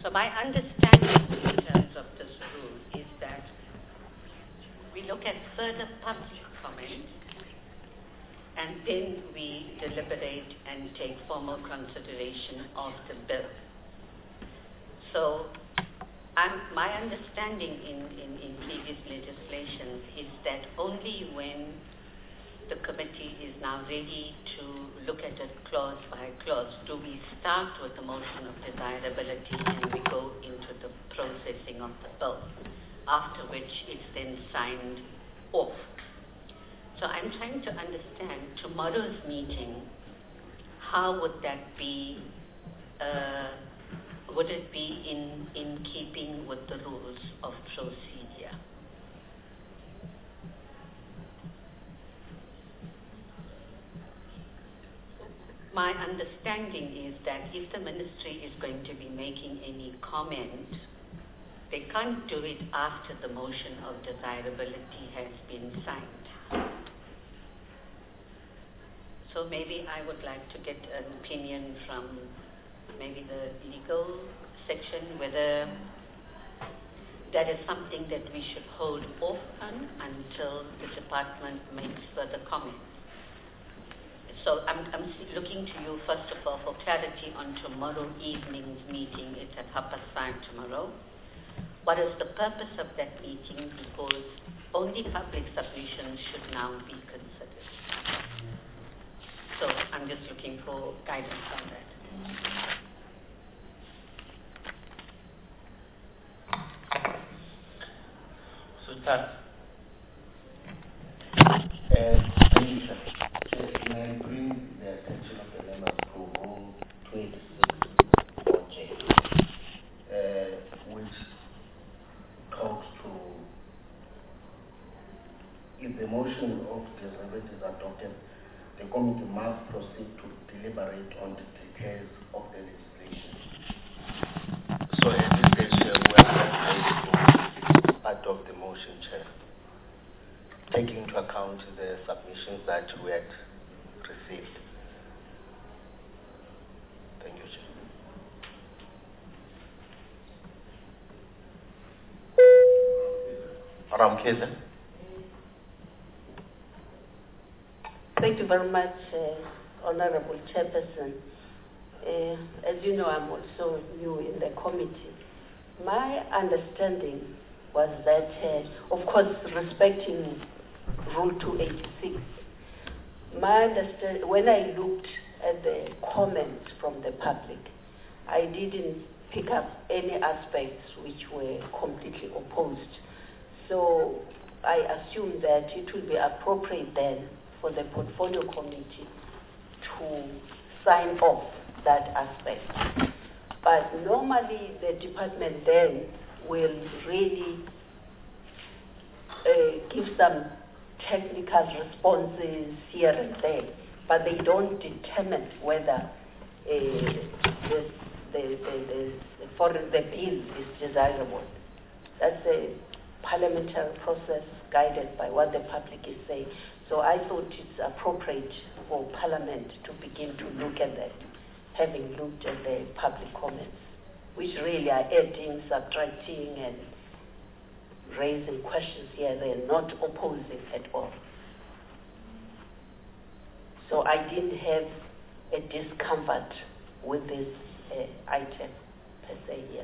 So my understanding in terms of this rule is that we look at further public comment and then we deliberate and take formal consideration of the bill. So my understanding in previous legislation is that only when the committee is now ready to look at it clause by clause do we start with the motion of desirability and we go into the processing of the bill, after which it's then signed off. So I'm trying to understand tomorrow's meeting, how would that be, would it be in keeping with the rules of procedure? My understanding is that if the ministry is going to be making any comment, they can't do it after the motion of desirability has been signed. So maybe I would like to get an opinion from maybe the legal section, whether that is something that we should hold off on until the department makes further comments. So I'm looking to you, first of all, for clarity on tomorrow evening's meeting. It's at 5:30 tomorrow. What is the purpose of that meeting? Because only public submissions should now be considered. So I'm just looking for guidance on that. Sultan. Can I bring the attention of the members to Rule 286 which talks to if the motion of desirability is adopted, the committee must proceed to deliberate on the details of the legislation. So at this stage, we are ready to adopt the motion, Chair, taking into account the submissions that we had received. Thank you, Chair. Ramkeza. Thank you very much, Honorable Chairperson. As you know, I'm also new in the committee. My understanding was that, of course, respecting Rule 286, when I looked at the comments from the public, I didn't pick up any aspects which were completely opposed. So I assume that it will be appropriate then for the portfolio committee to sign off that aspect. But normally the department then will really give some technical responses here and there, but they don't determine whether the bill is desirable. That's a parliamentary process guided by what the public is saying. So I thought it's appropriate for Parliament to begin to look at that, having looked at the public comments, which really are adding, subtracting, and raising questions here. They're not opposing at all. So I didn't have a discomfort with this item per se here.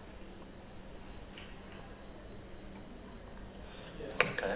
Okay.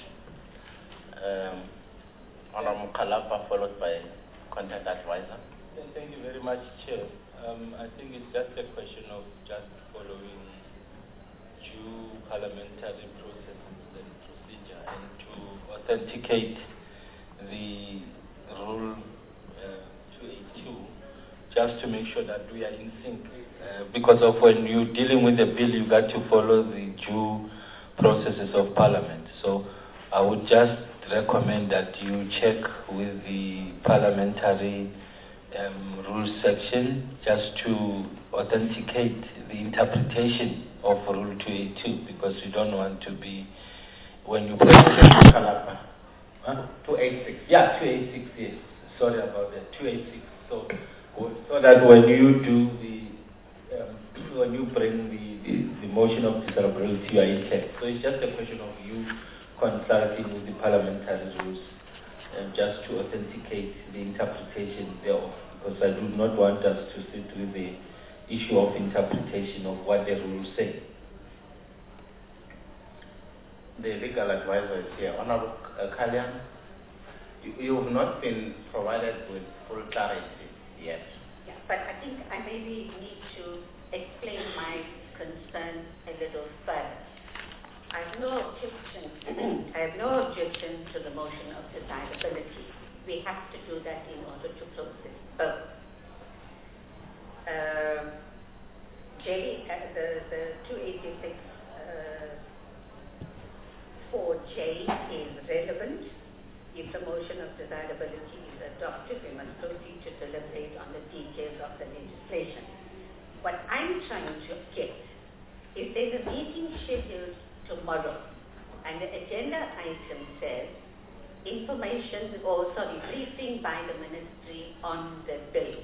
Honorable Kalapa, followed by contact advisor. Thank you very much, Chair. I think it's just a question of just following due parliamentary processes and procedure, and to authenticate the Rule 282, just to make sure that we are in sync. Because of when you're dealing with the bill, you got to follow the due processes of Parliament. So I would just recommend that you check with the parliamentary rules section just to authenticate the interpretation of Rule 282, because you don't want to be, when you press 286. Yeah, 286, yes. Sorry about that, 286. So that when you do the when you bring the motion of disarguability, you are in check. So it's just a question of you consulting with the parliamentary rules and just to authenticate the interpretation thereof, because I do not want us to sit with the issue of interpretation of what the rules say. The legal advisor is here. Honorable Kalyan, you have not been provided with full clarity yet. Yeah, but I think I maybe need to explain my concern a little further. I have no objection to the motion of desirability. We have to do that in order to close this vote. The 286 4J is relevant. If the motion of desirability is adopted, we must proceed to deliberate on the details of the legislation. What I'm trying to get is there's a meeting scheduled tomorrow, and the agenda item says briefing by the ministry on the bill.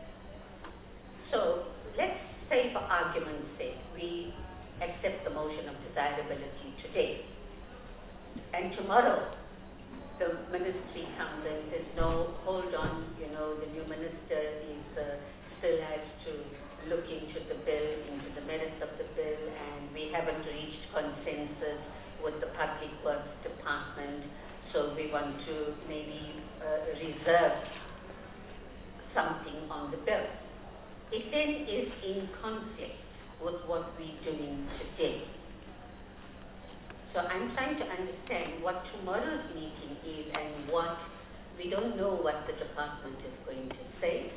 So let's say, for argument's sake, we accept the motion of desirability today, and tomorrow the ministry comes and says, no, hold on, the new minister still has to look into the bill, into the merits of the bill, and we haven't reached consensus with the Public Works Department, so we want to maybe reserve something on the bill. It then is in conflict with what we're doing today. So I'm trying to understand what tomorrow's meeting is and we don't know what the department is going to say.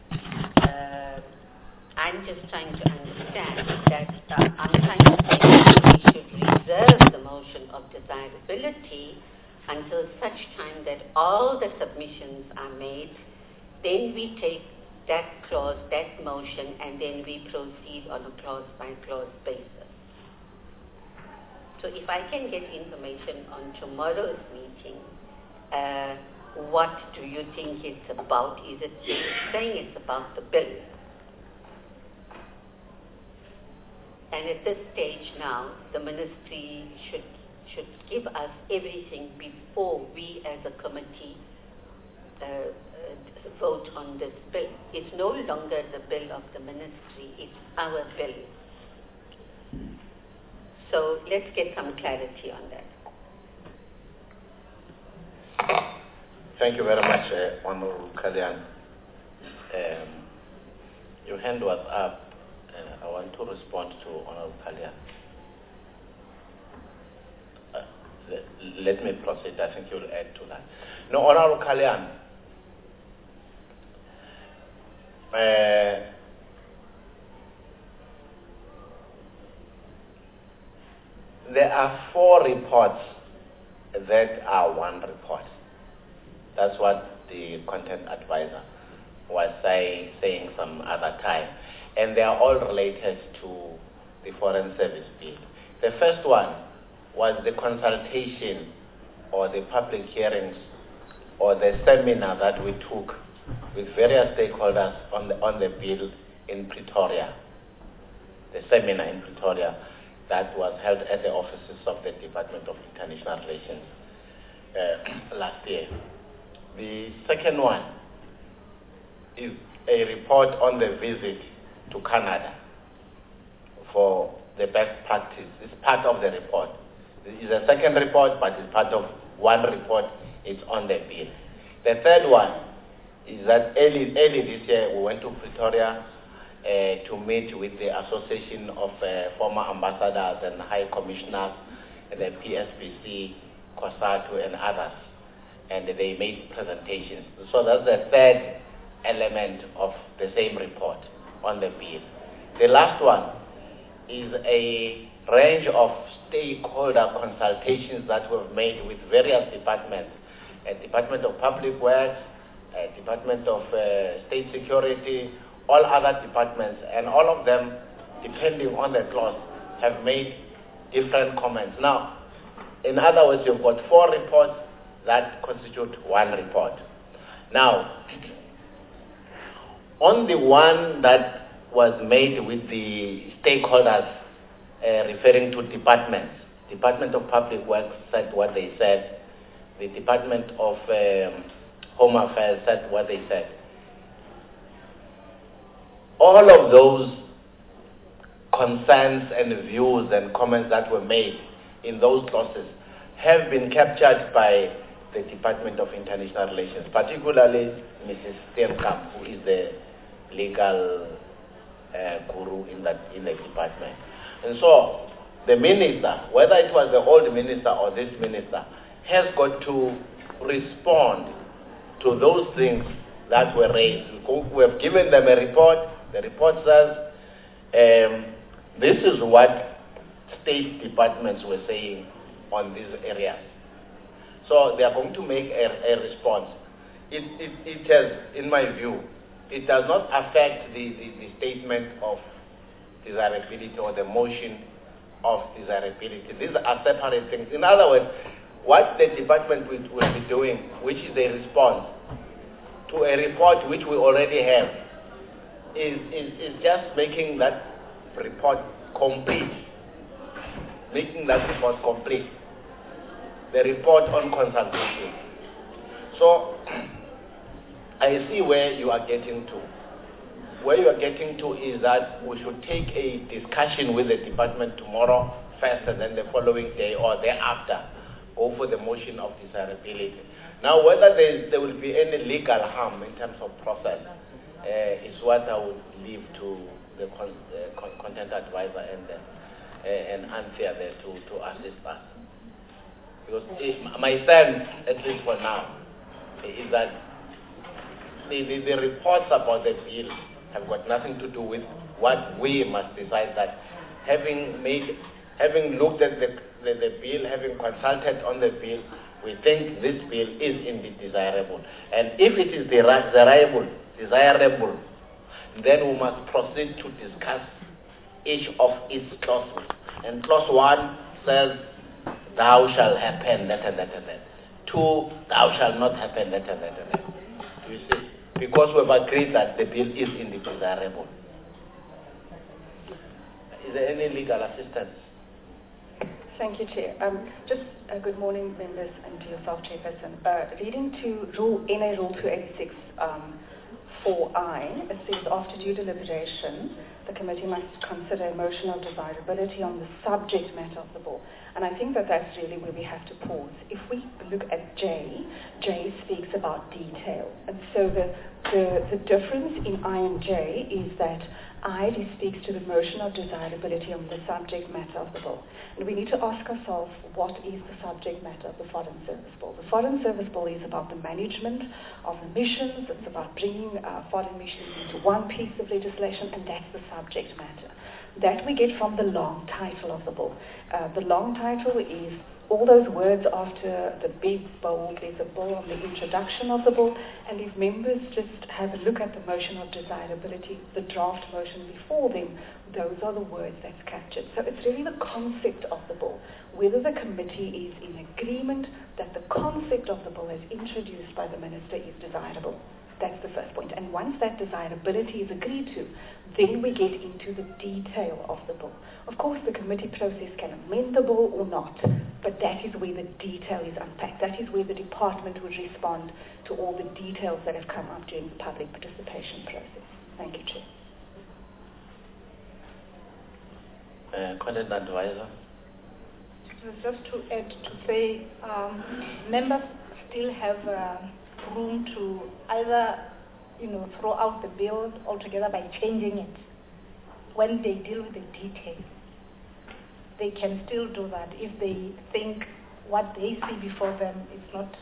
I'm just trying to understand that I'm trying to say that we should reserve the motion of desirability until such time that all the submissions are made. Then we take that clause, that motion, and then we proceed on a clause-by-clause basis. So if I can get information on tomorrow's meeting, what do you think it's about? Is it saying it's about the bill? And at this stage now, the ministry should give us everything before we as a committee vote on this bill. It's no longer the bill of the ministry, it's our bill. So let's get some clarity on that. Thank you very much, Honorable Kalyan. Your hand was up. I want to respond to Honorable Kalyan. Let me proceed. I think you'll add to that. No, Honorable Kalyan. There are 4 reports that are one report. That's what the content advisor was saying some other time. And they are all related to the Foreign Service Bill. The first one was the consultation or the public hearings or the seminar that we took with various stakeholders on the bill in Pretoria. The seminar in Pretoria that was held at the offices of the Department of International Relations last year. The second one is a report on the visit to Canada for the best practice. It's part of the report. It's a second report, but it's part of one report. It's on the bill. The third one is that early this year we went to Pretoria to meet with the Association of Former Ambassadors and High Commissioners, the PSBC, COSATU, and others. And they made presentations. So that's the third element of the same report on the bill. The last one is a range of stakeholder consultations that were made with various departments, Department of Public Works, Department of State Security, all other departments, and all of them, depending on the clause, have made different comments. Now, in other words, you've got 4 reports that constitute one report. Now, on the one that was made with the stakeholders, referring to departments. Department of Public Works said what they said. The Department of Home Affairs said what they said. All of those concerns and views and comments that were made in those clauses have been captured by the Department of International Relations, particularly Mrs. Steenkamp, who is the legal guru in the department. And so the minister, whether it was the old minister or this minister, has got to respond to those things that were raised. We have given them a report. The report says this is what state departments were saying on these areas. So they are going to make a response. It has, in my view, it does not affect the statement of desirability or the motion of desirability. These are separate things. In other words, what the department will be doing, which is a response to a report which we already have, is just making that report complete. Making that report complete. The report on consultation. So, I see where you are getting to. Where you are getting to is that we should take a discussion with the department tomorrow first, and then the following day or thereafter go for the motion of desirability. Now, whether there will be any legal harm in terms of process is what I would leave to the content advisor and Anthea there to assist us. Because my sense, at least for now, is that the reports about the bill have got nothing to do with what we must decide, that having looked at the bill, having consulted on the bill, we think this bill is indeed desirable. And if it is desirable, then we must proceed to discuss each of its clauses. And clause 1 says, thou shall happen, that and that and that. 2, thou shall not happen, that and that and that. You see? Because we've agreed that the bill is indeed desirable. Is there any legal assistance? Thank you, Chair. Just good morning, members, and to yourself, Chairperson. Leading to NA Rule 286 4I, it says, after due deliberation, the committee must consider emotional desirability on the subject matter of the bill. And I think that's really where we have to pause. If we look at J speaks about detail. And so the difference in I and J is that I speaks to the emotional desirability on the subject matter of the bill. And we need to ask ourselves, what is the subject matter of the Foreign Service Bill? The Foreign Service Bill is about the management of the missions. It's about bringing foreign missions into one piece of legislation, and that's the subject matter. That we get from the long title of the bill. The long title is all those words after the big bold. There's a bill on the introduction of the bill, and if members just have a look at the motion of desirability, the draft motion before them, those are the words that's captured. So it's really the concept of the bill, whether the committee is in agreement that the concept of the bill as introduced by the minister is desirable. That's the first point. And once that desirability is agreed to, then we get into the detail of the bill. Of course, the committee process can amend the bill or not, but that is where the detail is unpacked. That is where the department would respond to all the details that have come up during the public participation process. Thank you, Chair. Content advisor. Just to add, to say, members still have room to either, throw out the bill altogether by changing it. When they deal with the details, they can still do that if they think what they see before them is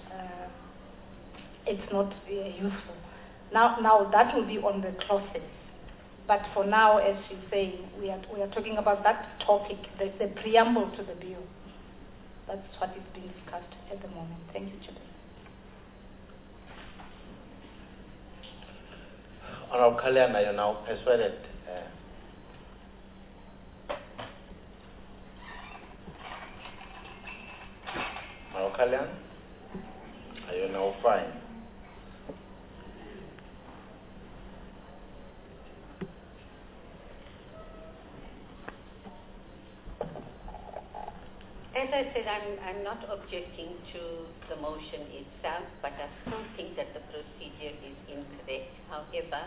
not useful. Now that will be on the clauses. But for now, as she's saying, we are talking about that topic, the preamble to the bill. That's what is being discussed at the moment. Thank you, Chair. Honorable Kalyan, are you now persuaded? Honorable Kalyan, are you now fine? I said, I'm not objecting to the motion itself, but I still think that the procedure is incorrect. However,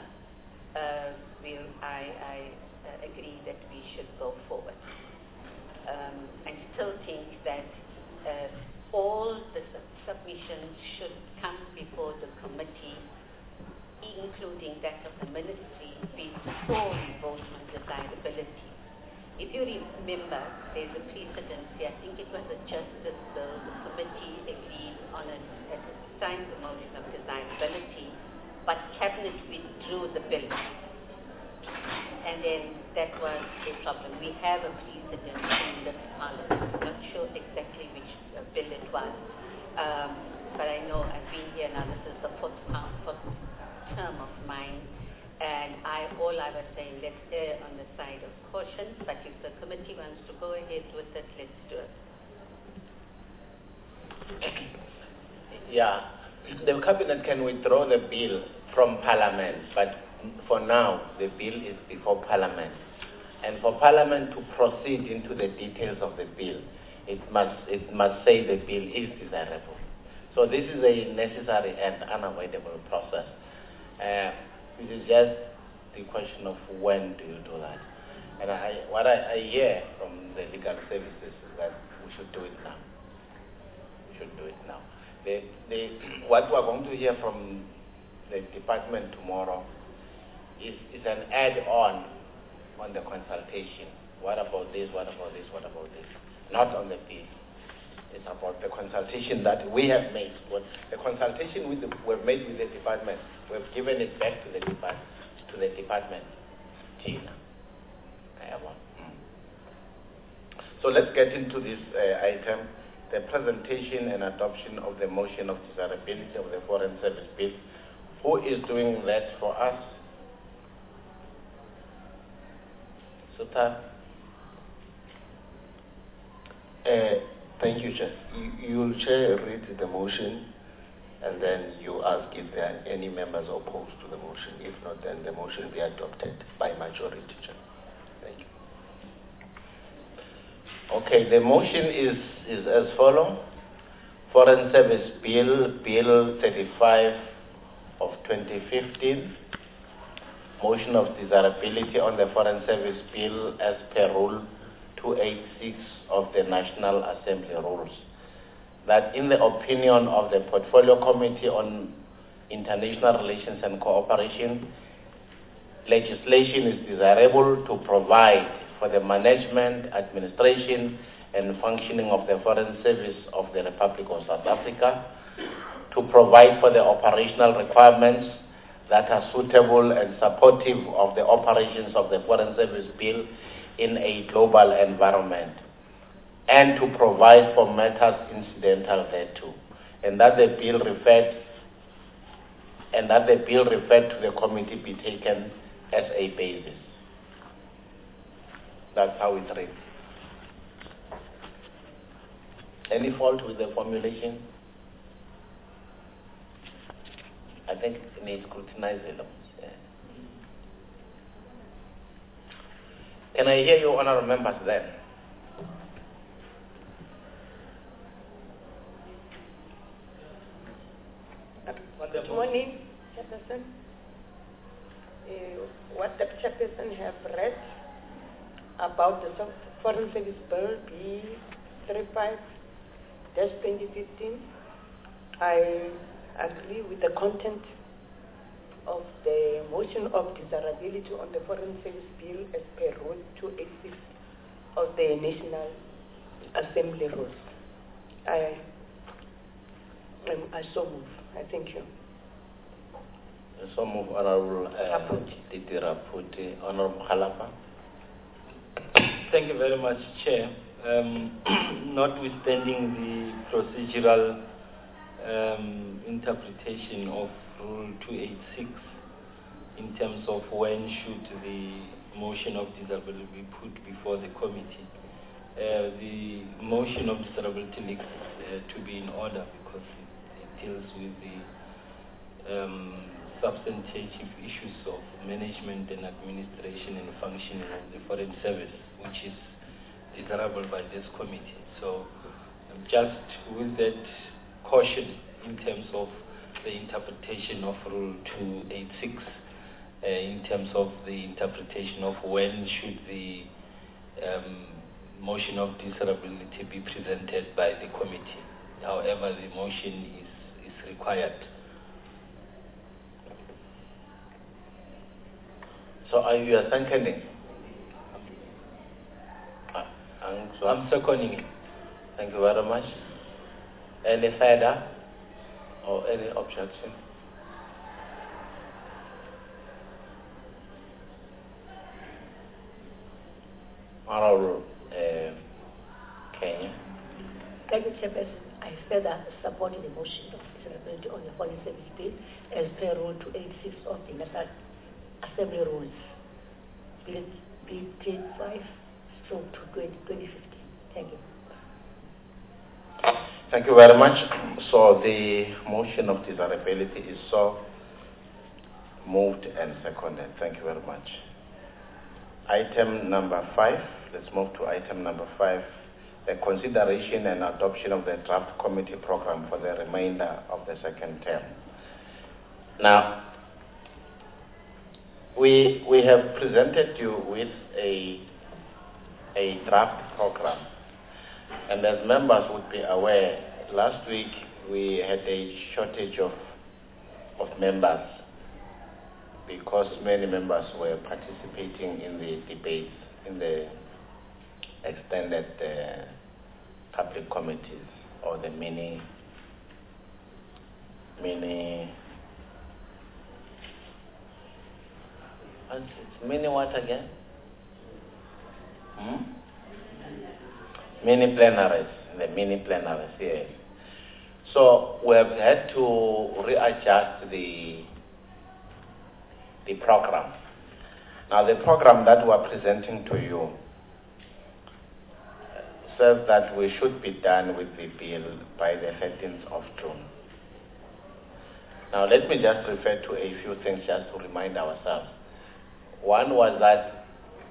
I agree that we should go forward. I still think that all the submissions should come before the committee, including that of the ministry, before we vote on desirability. If you remember, there's a precedent here. I think it was a justice bill. The committee agreed on it, signed the motion of desirability, but cabinet withdrew the bill. And then that was a problem. We have a precedent in this parliament. I'm not sure exactly which bill it was, but I know I've been here now. This is the fourth term of mine, and all I was saying, let's err on the side of caution. But if the committee wants to go ahead with it, let's do it. Yeah, the cabinet can withdraw the bill from Parliament, but for now, the bill is before Parliament. And for Parliament to proceed into the details of the bill, it must say the bill is desirable. So this is a necessary and unavoidable process. It is just the question of when do you do that. And what I hear from the legal services is that we should do it now. We should do it now. What we are going to hear from the department tomorrow is an add-on the consultation. What about this, what about this, what about this? Not on the bill. It's about the consultation that we have made. The consultation we've made with the department, we've given it back to the department. Tina. So let's get into this item, the presentation and adoption of the motion of desirability of the Foreign Service Bill. Who is doing that for us? Sutta? Thank you, Chair. You'll, Chair, read the motion, and then you ask if there are any members opposed to the motion. If not, then the motion will be adopted by majority, Chair. Thank you. Okay, the motion is as follows. Foreign Service Bill 35 of 2015. Motion of desirability on the Foreign Service Bill as per Rule 286 of the National Assembly Rules. That in the opinion of the Portfolio Committee on International Relations and Cooperation, legislation is desirable to provide for the management, administration, and functioning of the Foreign Service of the Republic of South Africa, to provide for the operational requirements that are suitable and supportive of the operations of the Foreign Service Bill in a global environment, and to provide for matters incidental thereto, and that the bill referred to the committee be taken as a basis. That's how it reads. Any fault with the formulation? I think it needs scrutinizing. Yeah. Can I hear you, honourable members, then? Good morning, Chairperson. What the Chairperson have read about the Foreign Service Bill B35-2015, I agree with the content of the motion of desirability on the Foreign Service Bill as per Rule 286 of the National Assembly Rules. I so move. I thank you. So move, Honourable Titi Raputi. Honourable Khalapa. Thank you very much, Chair. Notwithstanding the procedural interpretation of Rule 286 in terms of when should the motion of desirability be put before the committee, the motion of desirability needs to be in order because it deals with the substantive issues of management and administration and functioning of the Foreign Service, which is desirable by this committee. So Just with that caution in terms of the interpretation of Rule 286, in terms of the interpretation of when should the motion of desirability be presented by the committee. However, the motion is required. So are you seconding? I'm seconding it. Thank you very much. Any further or any objection? Honorable Kenya. Thank you, Chairperson. I further support the motion of desirability on the Foreign Service Bill as per Rule 286 of the National Assembly Rules, Bill 5/2015. Thank you. Thank you very much. So the motion of desirability is so moved and seconded. Thank you very much. Item number 5. Let's move to item number 5. The consideration and adoption of the draft committee program for the remainder of the second term. Now, we have presented you with a draft program. And as members would be aware, last week we had a shortage of members because many members were participating in the debates in the extended public committees or the mini what again? Mini plenaries, yes. So we have had to readjust the program. Now the program that we are presenting to you says that we should be done with the bill by the 13th of June. Now let me just refer to a few things just to remind ourselves. One was that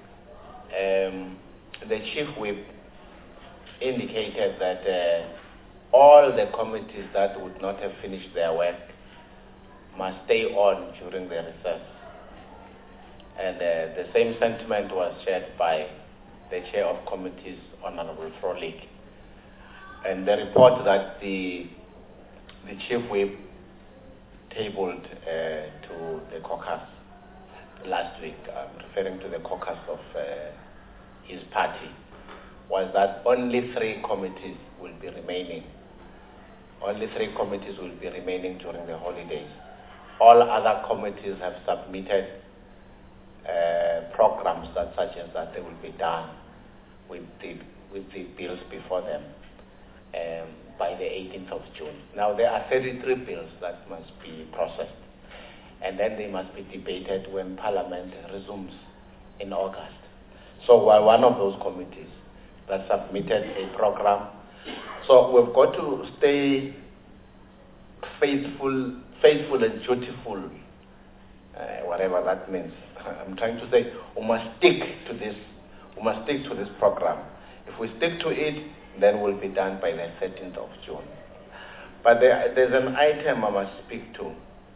the Chief Whip indicated that all the committees that would not have finished their work must stay on during the recess. And the same sentiment was shared by the Chair of Committees, Honorable Frolik. And the report that the Chief Whip tabled to the caucus last week, referring to the caucus of his party, was that only 3 committees will be remaining. Only 3 committees will be remaining during the holidays. All other committees have submitted programs that such as that they will be done with the bills before them by the 18th of June. Now there are 33 bills that must be processed, and then they must be debated when Parliament resumes in August. So we're one of those committees that submitted a program. So we've got to stay faithful and dutiful, whatever that means. I'm trying to say we must stick to this. We must stick to this program. If we stick to it, then we'll be done by the 13th of June. But there's an item I must speak to,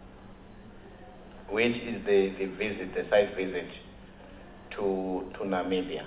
which is the site visit to Namibia.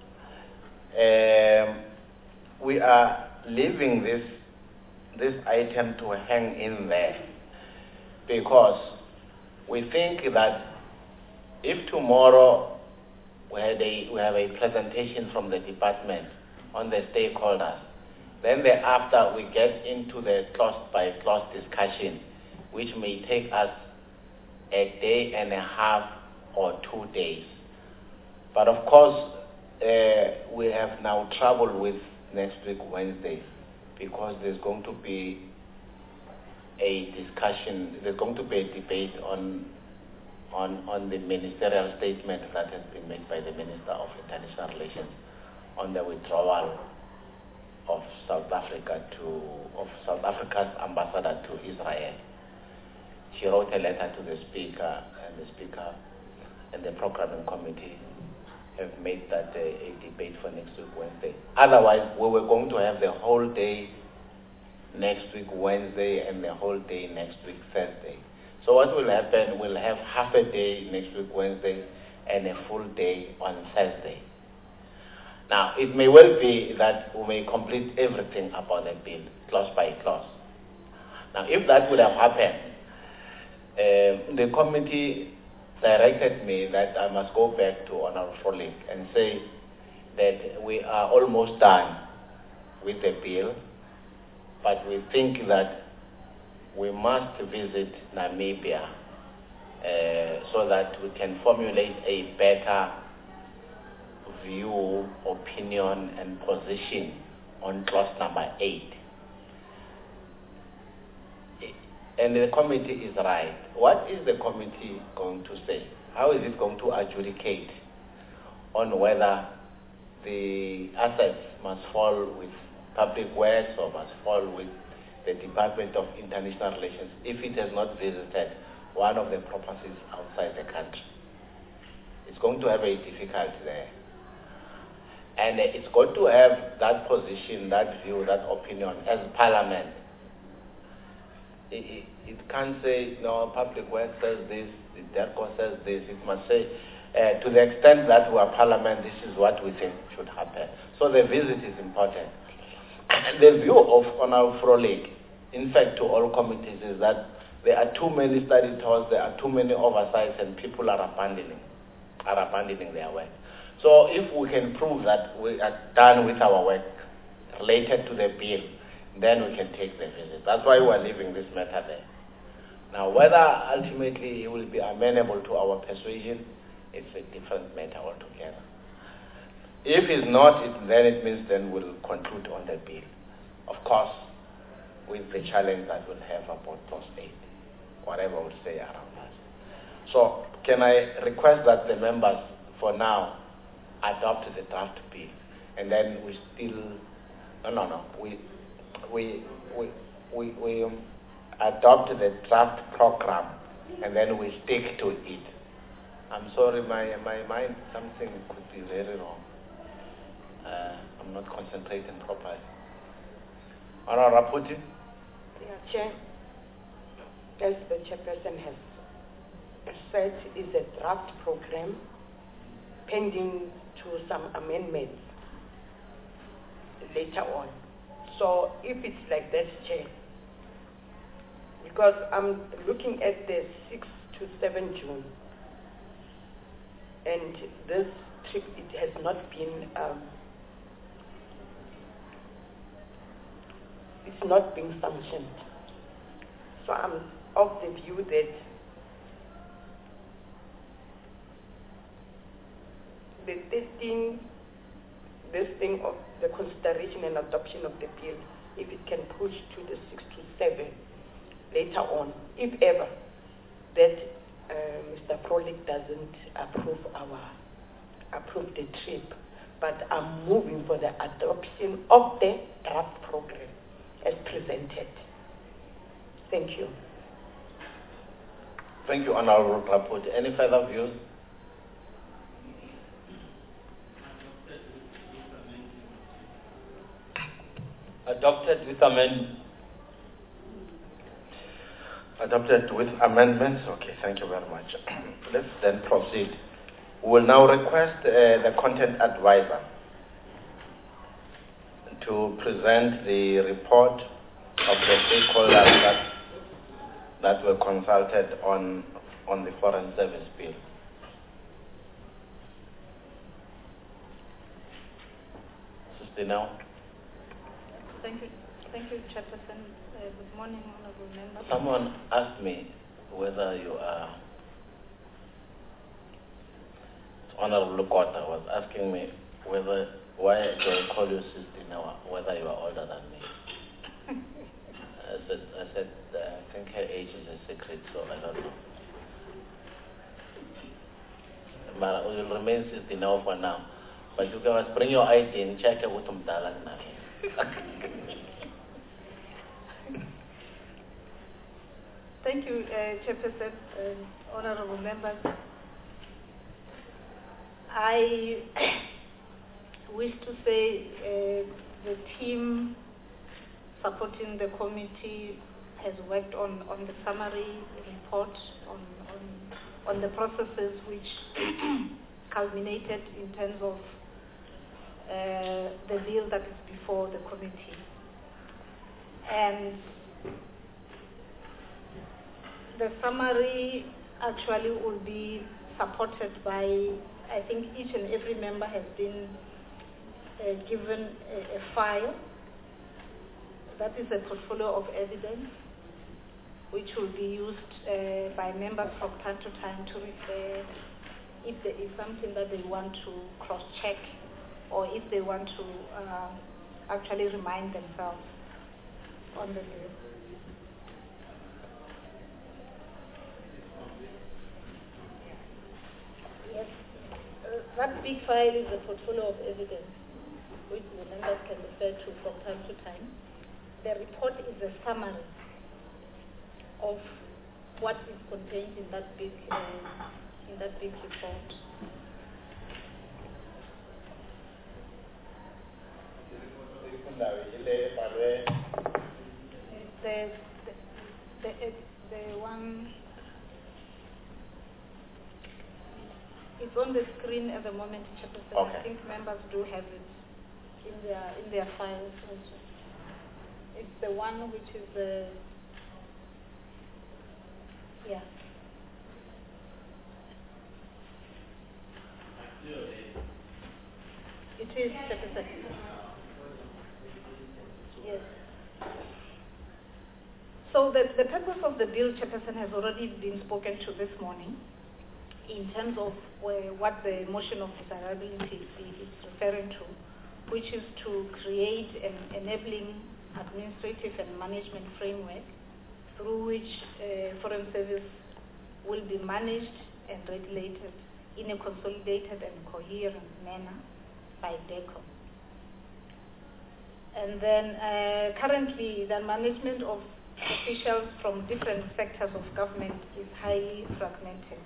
We are leaving this item to hang in there because we think that if tomorrow we have a presentation from the department on the stakeholders, then thereafter we get into the clause-by-clause discussion, which may take us a day and a half or 2 days. But of course, we have now trouble with next week, Wednesday, because there's going to be a discussion, there's going to be a debate on the ministerial statement that has been made by the Minister of International Relations on the withdrawal of South Africa's ambassador to Israel. She wrote a letter to the Speaker, and the Speaker and the Programming Committee have made that a debate for next week, Wednesday. Otherwise, we were going to have the whole day next week, Wednesday, and the whole day next week, Thursday. So what will happen, we'll have half a day next week, Wednesday, and a full day on Thursday. Now, it may well be that we may complete everything about the bill, clause by clause. Now, if that would have happened, the committee directed me that I must go back to Honorable Frolik and say that we are almost done with the bill, but we think that we must visit Namibia so that we can formulate a better view, opinion, and position on clause number 8. And the committee is right. What is the committee going to say? How is it going to adjudicate on whether the assets must fall with Public Works or must fall with the Department of International Relations if it has not visited one of the properties outside the country? It's going to have a difficulty there. And it's got to have that position, that view, that opinion as Parliament. It can't say, no, Public Works says this, the DERCO says this. It must say, to the extent that we are Parliament, this is what we think should happen. So the visit is important. And the view of Honorable Frolik, in fact, to all committees, is that there are too many study tours, there are too many oversights, and people are abandoning their work. So if we can prove that we are done with our work related to the bill, then we can take the visit. That's why we are leaving this matter there. Now, whether ultimately he will be amenable to our persuasion, it's a different matter altogether. If he's not, then it means then we'll conclude on the bill. Of course, with the challenge that we'll have about clause 8, whatever we'll say around that. So, can I request that the members, for now, adopt the draft bill, and then we adopt the draft program, and then we stick to it. I'm sorry, my mind, something could be very wrong. I'm not concentrating properly. Honorable Raputi? Yeah, Chair, as the chairperson has said, is a draft program pending to some amendments later on. So if it's like that, Chair, because I'm looking at the 6 to 7 June, and this trip, it has not been, it's not being sanctioned. So I'm of the view that this thing of the consideration and adoption of the bill, if it can push to the 6 to 7 later on, if ever, that Mr. Frolik doesn't approve the trip, but I'm moving for the adoption of the draft program as presented. Thank you. Thank you, Honorable Raport. Any further views? Adopted with amendments. Adopted with amendments. Okay, thank you very much. Let's then proceed. We will now request the content advisor to present the report of the stakeholders that were consulted on the Foreign Service Bill. Sustina. Thank you, Chairperson. Good morning, honorable members. Someone asked me whether you are Honorable Lukota was asking me why do I call you Sustina, whether you are older than me. I said I think her age is a secret, so I don't know. But we will remain Sustina for now. But you can bring your ID and check it with Mdala. Thank you, Chairperson, honorable members. I wish to say the team supporting the committee has worked on the summary report on the processes which culminated in terms of the bill that is before the committee. And the summary actually will be supported by, I think each and every member has been given a file that is a portfolio of evidence which will be used by members from time to time to refer if there is something that they want to cross-check or if they want to actually remind themselves on the bill. Yes, that big file is a portfolio of evidence which the members can refer to from time to time. The report is a summary of what is contained in that big report. The one, it's on the screen at the moment, Chairperson. Okay. I think members do have it in their files also. It's the one which is the, yeah. It is, Chairperson. Yes. So the purpose of the bill, Chairperson, has already been spoken to this morning in terms of what the motion of desirability is referring to, which is to create an enabling administrative and management framework through which foreign service will be managed and regulated in a consolidated and coherent manner by DECO. And then currently the management of officials from different sectors of government is highly fragmented.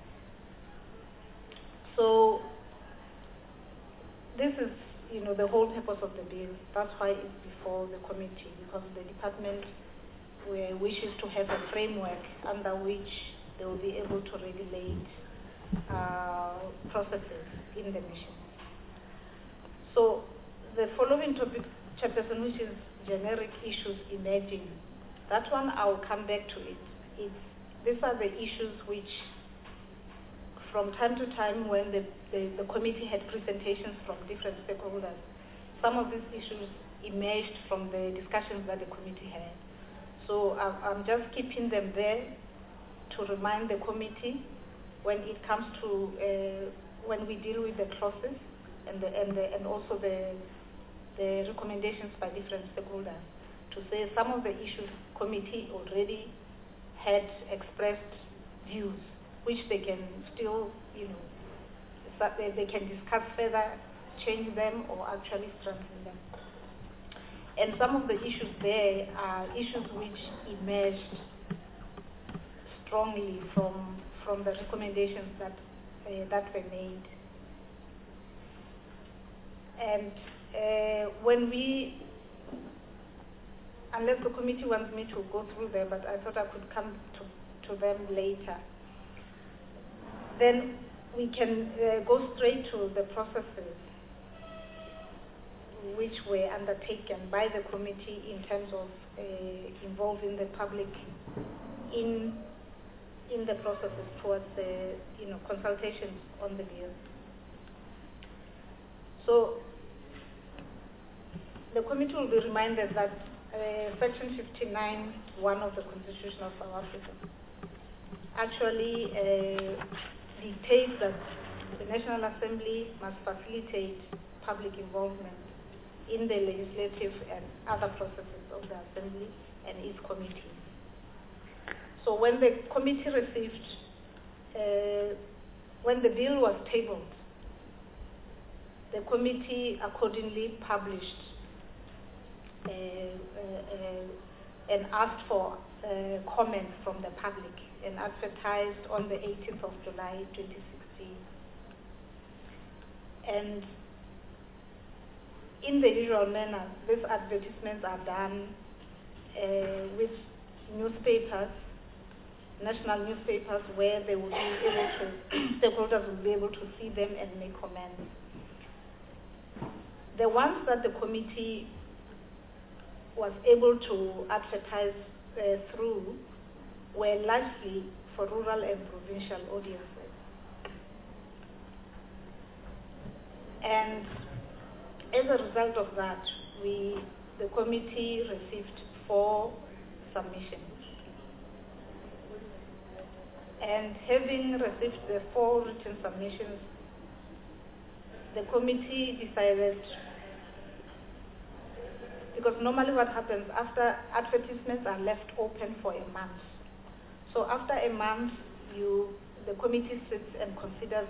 So this is, the whole purpose of the bill. That's why it's before the committee, because the department wishes to have a framework under which they will be able to regulate processes in the mission. So the following topic, Chairperson, which is generic issues emerging, that one I'll come back to it. These are the issues which from time to time when the committee had presentations from different stakeholders, some of these issues emerged from the discussions that the committee had. So I'm just keeping them there to remind the committee when it comes to, when we deal with the clauses and also the recommendations by different stakeholders, to say some of the issues committee already had expressed views which they can still, they can discuss further, change them, or actually strengthen them. And some of the issues there are issues which emerged strongly from the recommendations that were made. And unless the committee wants me to go through them, but I thought I could come to them later. Then we can go straight to the processes which were undertaken by the committee in terms of involving the public in the processes towards the consultations on the bill. So the committee will be reminded that Section 59(1) of the Constitution of South Africa actually dictates that the National Assembly must facilitate public involvement in the legislative and other processes of the Assembly and its committees. So when the committee received, when the bill was tabled, the committee accordingly published and asked for comments from the public and advertised on the 18th of July 2016. And in the usual manner, these advertisements are done with newspapers, national newspapers, where they will be able to, stakeholders will be able to see them and make comments. The ones that the committee was able to advertise through were largely for rural and provincial audiences. And as a result of that, the committee received 4 submissions. And having received the 4 written submissions, the committee decided, because normally what happens after advertisements are left open for a month. So after a month, the committee sits and considers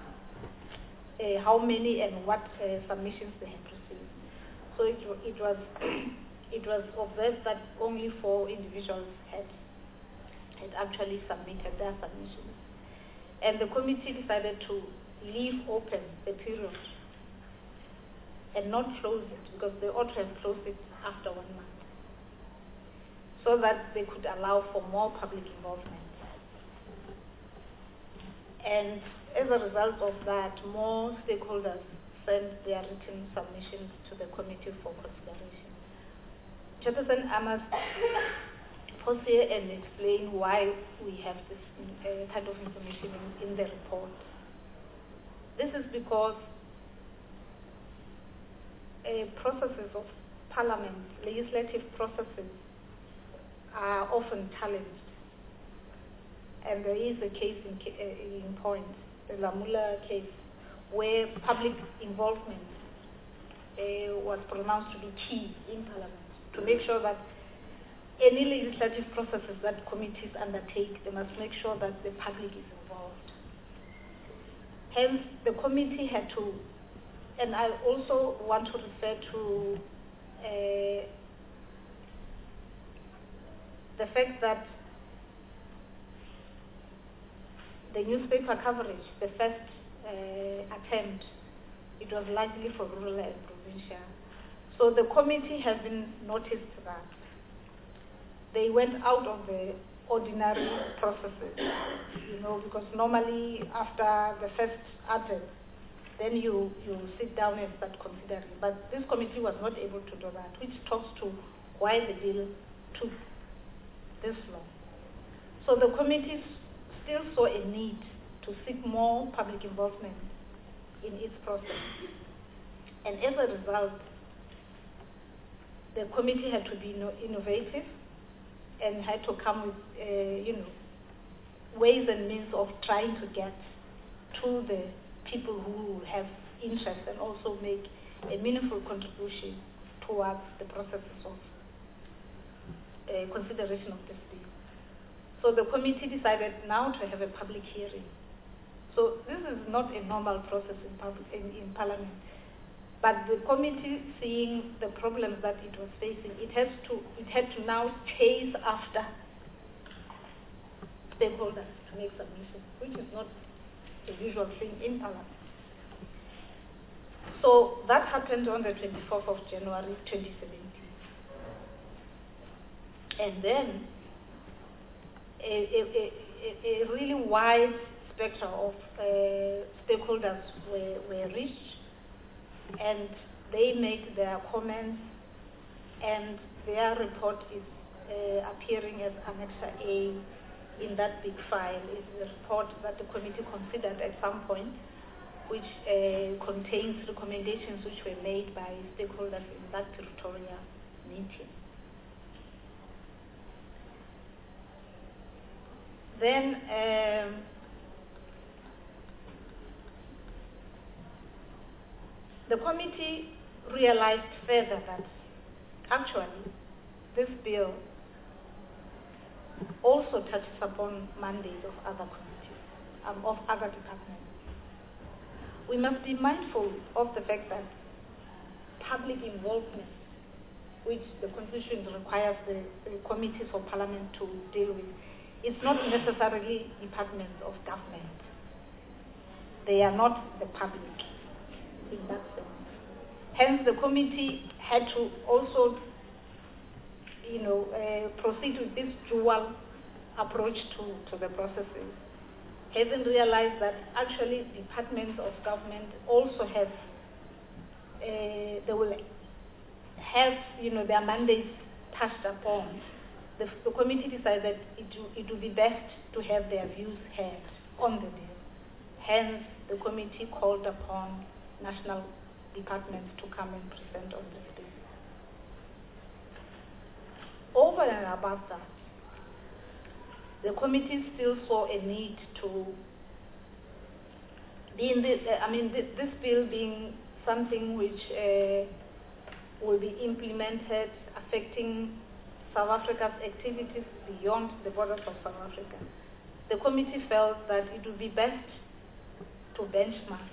how many and what submissions they have received. So it was observed that only 4 individuals had actually submitted their submissions. And the committee decided to leave open the period and not close it, because they ought to have closed it after 1 month, so that they could allow for more public involvement. And as a result of that, more stakeholders sent their written submissions to the committee for consideration. Chairperson, I must pause here and explain why we have this kind of information in the report. This is because processes of parliament, legislative processes, are often challenged. And there is a case in point, the Lamula case, where public involvement was pronounced to be key in parliament, to make sure that any legislative processes that committees undertake, they must make sure that the public is involved. Hence, the committee had to, and I also want to refer to the fact that the newspaper coverage, the first attempt, it was largely for rural and provincial. So the committee hasn't noticed that. They went out of the ordinary processes, because normally after the first advert, then you sit down and start considering. But this committee was not able to do that, which talks to why the bill took this long. So the committee still saw a need to seek more public involvement in its process. And as a result, the committee had to be innovative and had to come with, ways and means of trying to get to the people who have interest and also make a meaningful contribution towards the processes of consideration of this bill. So the committee decided now to have a public hearing. So this is not a normal process in Parliament. But the committee, seeing the problems that it was facing, it had to now chase after stakeholders to make submissions, which is not the usual thing in Parliament. So that happened on the 24th of January 2017. And then a really wide spectrum of stakeholders were reached, and they make their comments, and their report is appearing as Annexure A in that big file. It's the report that the committee considered at some point, which contains recommendations which were made by stakeholders in that territorial meeting. Then the committee realized further that actually this bill also touches upon mandates of other committees, of other departments. We must be mindful of the fact that public involvement, which the Constitution requires the committees of Parliament to deal with, is not necessarily departments of government. They are not the public. in that sense. Hence, the committee had to also, proceed with this dual approach to the processes, having realized that actually departments of government also have, they will have, their mandates touched upon. The committee decided it would be best to have their views heard on the bill. Hence, the committee called upon national departments to come and present on this bill. Over and above that, the committee still saw a need to be in this, this bill being something which will be implemented affecting South Africa's activities beyond the borders of South Africa. The committee felt that it would be best to benchmark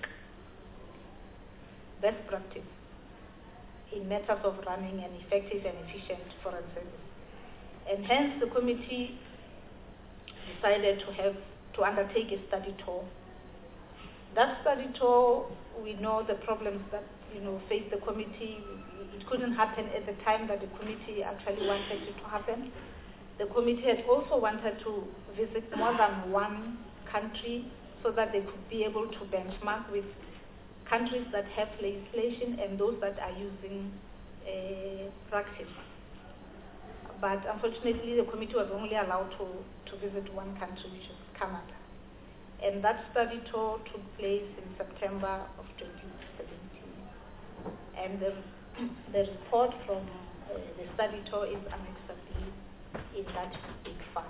best practice in matters of running an effective and efficient foreign service. And hence the committee decided to undertake a study tour. That study tour, we know the problems that faced the committee. It couldn't happen at the time that the committee actually wanted it to happen. The committee had also wanted to visit more than one country so that they could be able to benchmark with countries that have legislation and those that are using practice. But unfortunately, the committee was only allowed to visit one country, which is Canada. And that study tour took place in September of 2017. And the report from the study tour is annexed in that big file.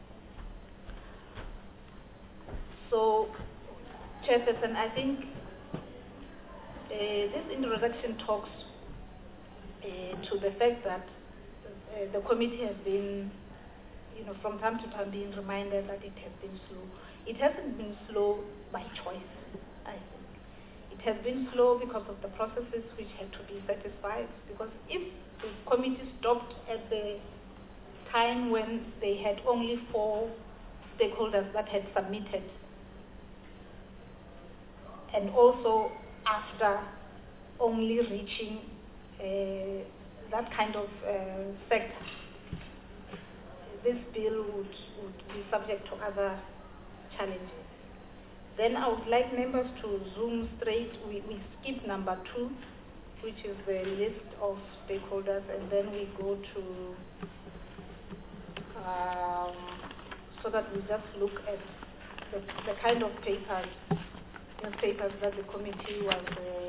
So, Chairperson, I think this introduction talks to the fact that the committee has been, from time to time being reminded that it has been slow. It hasn't been slow by choice, I think. It has been slow because of the processes which had to be satisfied. Because if the committee stopped at the time when they had only 4 stakeholders that had submitted, and also after only reaching that kind of sector, this bill would be subject to other challenges. Then I would like members to zoom straight. We skip number 2, which is the list of stakeholders, and then we go to, so that we just look at the kind of newspapers that the committee was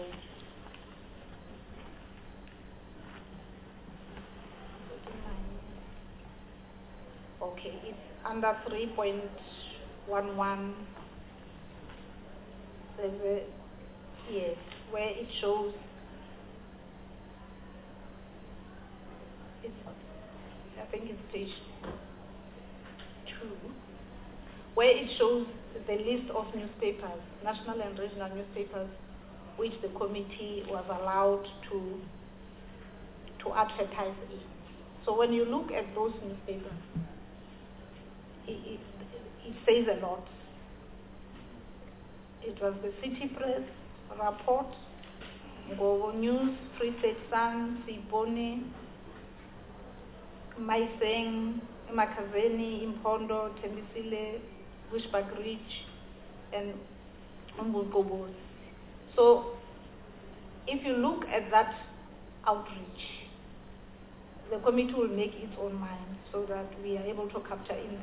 okay, it's under 3.11. Yes, where it shows I think it's page 2, where it shows the list of newspapers, national and regional newspapers, which the committee was allowed to advertise in. So when you look at those newspapers, it says a lot. It was the City Press, Rapport, Ngogo News, Free State Sun, Sibone, Maiseng, Makazeni, Impondo, Tembisile, Bushbuck Ridge, and Umbulgobos. So if you look at that outreach, the committee will make its own mind so that we are able to capture in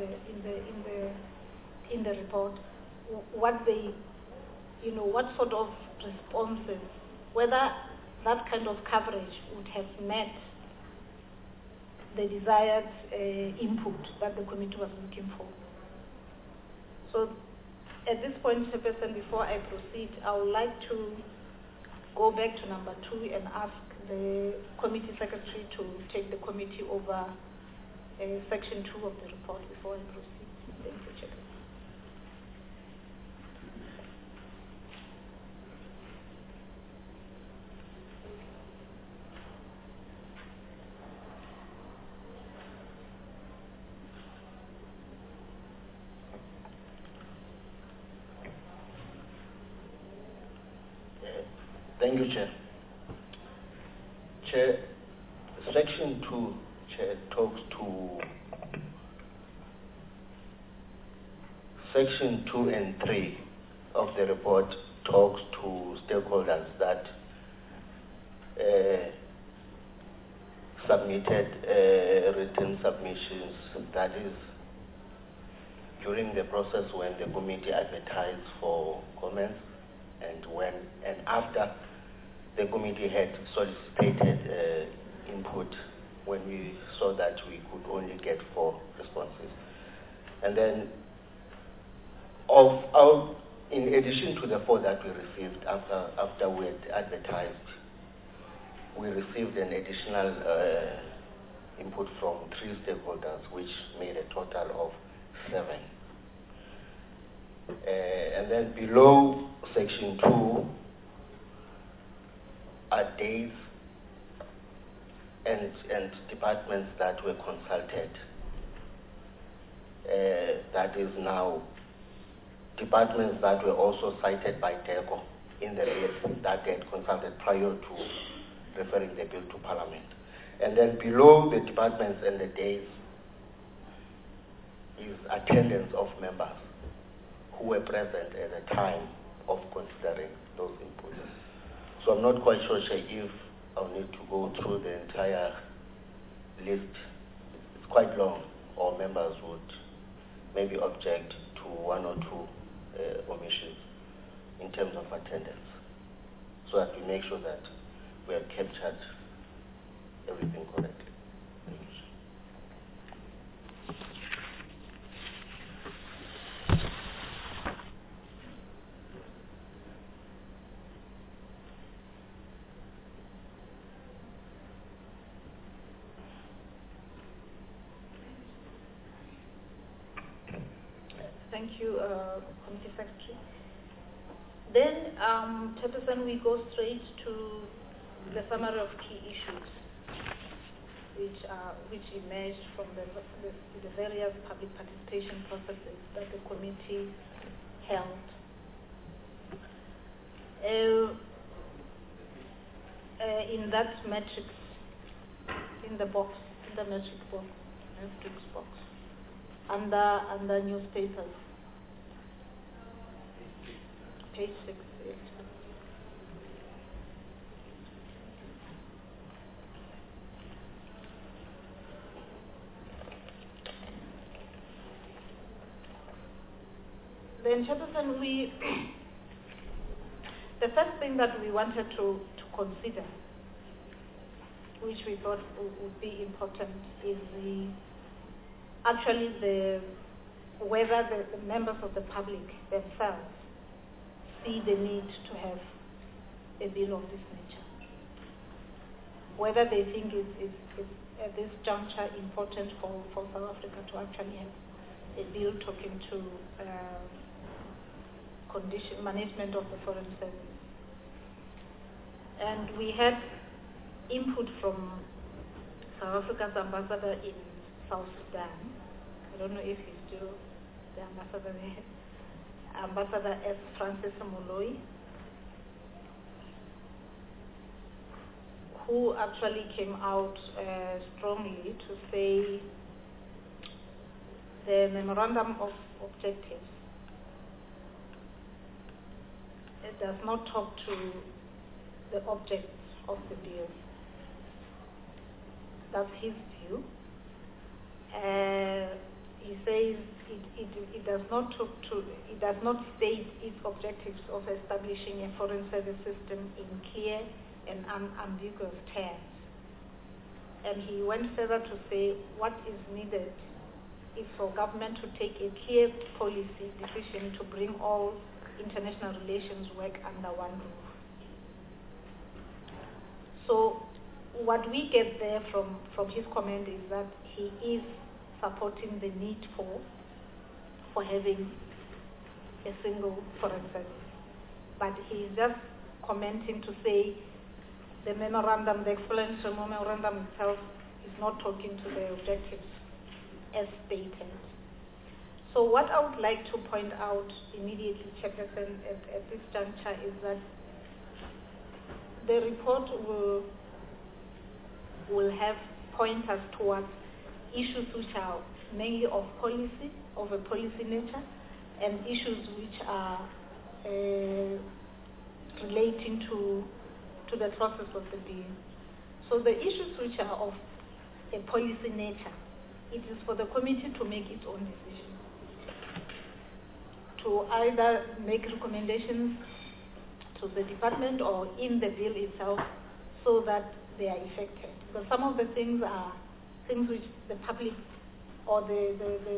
the report what they, what sort of responses, whether that kind of coverage would have met the desired input that the committee was looking for. So at this point, Chairperson, before I proceed, I would like to go back to number 2 and ask the committee secretary to take the committee over section 2 of the report before I proceed. Thank you, Chairperson. Thank you, Chair. Chair, Section 2, Chair, talks to Section 2 and 3 of the report talks to stakeholders that submitted written submissions, that is, during the process when the committee advertised for comments and after the committee had solicited input when we saw that we could only get 4 responses. And then in addition to the 4 that we received after we had advertised, we received an additional input from 3 stakeholders, which made a total of 7. And then below Section 2 are dates and departments that were consulted. That is now departments that were also cited by DECO in the list that they had consulted prior to referring the bill to Parliament. And then below the departments and the days is attendance of members who were present at the time of considering those inputs. So I'm not quite sure if I'll need to go through the entire list. It's quite long, or members would maybe object to 1 or 2 omissions in terms of attendance, so that we make sure that we have captured everything correctly. Thank you. Thank you, Committee Secretary. Then, Chairperson, we go straight to the summary of key issues which emerged from the various public participation processes that the committee held. In that matrix, in the matrix box, under newspapers, page 6. Yes. Then, Chairperson, the first thing that we wanted to consider, which we thought would be important, is whether the members of the public themselves see the need to have a bill of this nature. Whether they think it's at this juncture important for South Africa to actually have a bill talking to management of the Foreign Service. And we had input from South Africa's ambassador in South Sudan. I don't know if he's still the ambassador there. Ambassador S. Francis Moloi, who actually came out strongly to say the memorandum of objectives, it does not talk to the objects of the bill. That's his view. He says it does not state its objectives of establishing a foreign service system in clear and unambiguous terms. And he went further to say what is needed is for government to take a clear policy decision to bring all international relations work under one roof. So what we get there from his comment is that he is supporting the need for having a single foreign service. But he is just commenting to say the memorandum, the explanatory memorandum itself is not talking to the objectives as stated. So what I would like to point out immediately, Chairperson, at this juncture is that the report will have pointers towards issues which are mainly of a policy nature, and issues which are relating to the process of the bill. So the issues which are of a policy nature, it is for the committee to make its own decision, to either make recommendations to the department or in the bill itself so that they are effected. Because some of the things are things which the public or the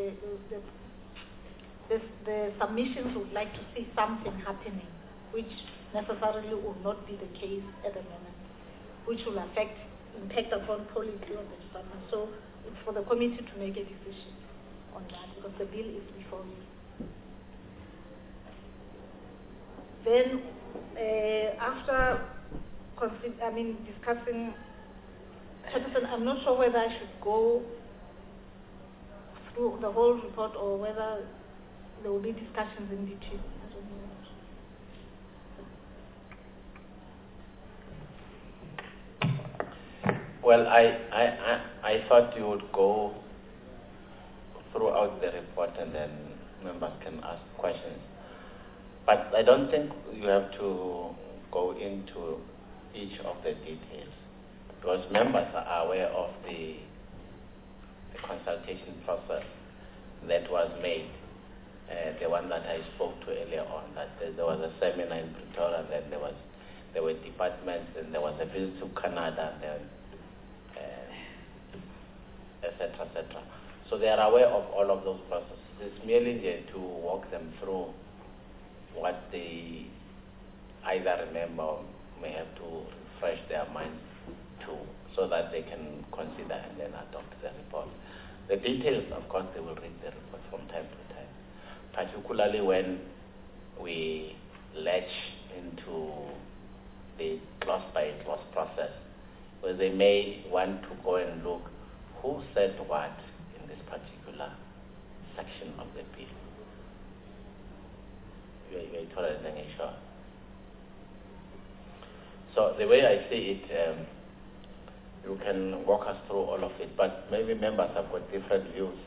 submissions would like to see something happening, which necessarily will not be the case at the moment, which will impact upon policy of the department. So it's for the committee to make a decision on that, because the bill is before you. Then, after discussing, I'm not sure whether I should go through the whole report or whether there will be discussions in between. I don't know. Well, I thought you would go throughout the report and then members can ask questions. But I don't think you have to go into each of the details, because members are aware of the consultation process that was made, the one that I spoke to earlier on, that there was a seminar in Pretoria, and then there were departments, and there was a visit to Canada, and then etc., etc. So they are aware of all of those processes. It's merely there to walk them through what they either remember or may have to refresh their minds to, so that they can consider and then adopt the report. The details, of course, they will read the report from time to time, particularly when we latch into the clause-by-clause process, where they may want to go and look who said what in this particular section of the bill. Sure. So the way I see it, you can walk us through all of it, but maybe members have got different views.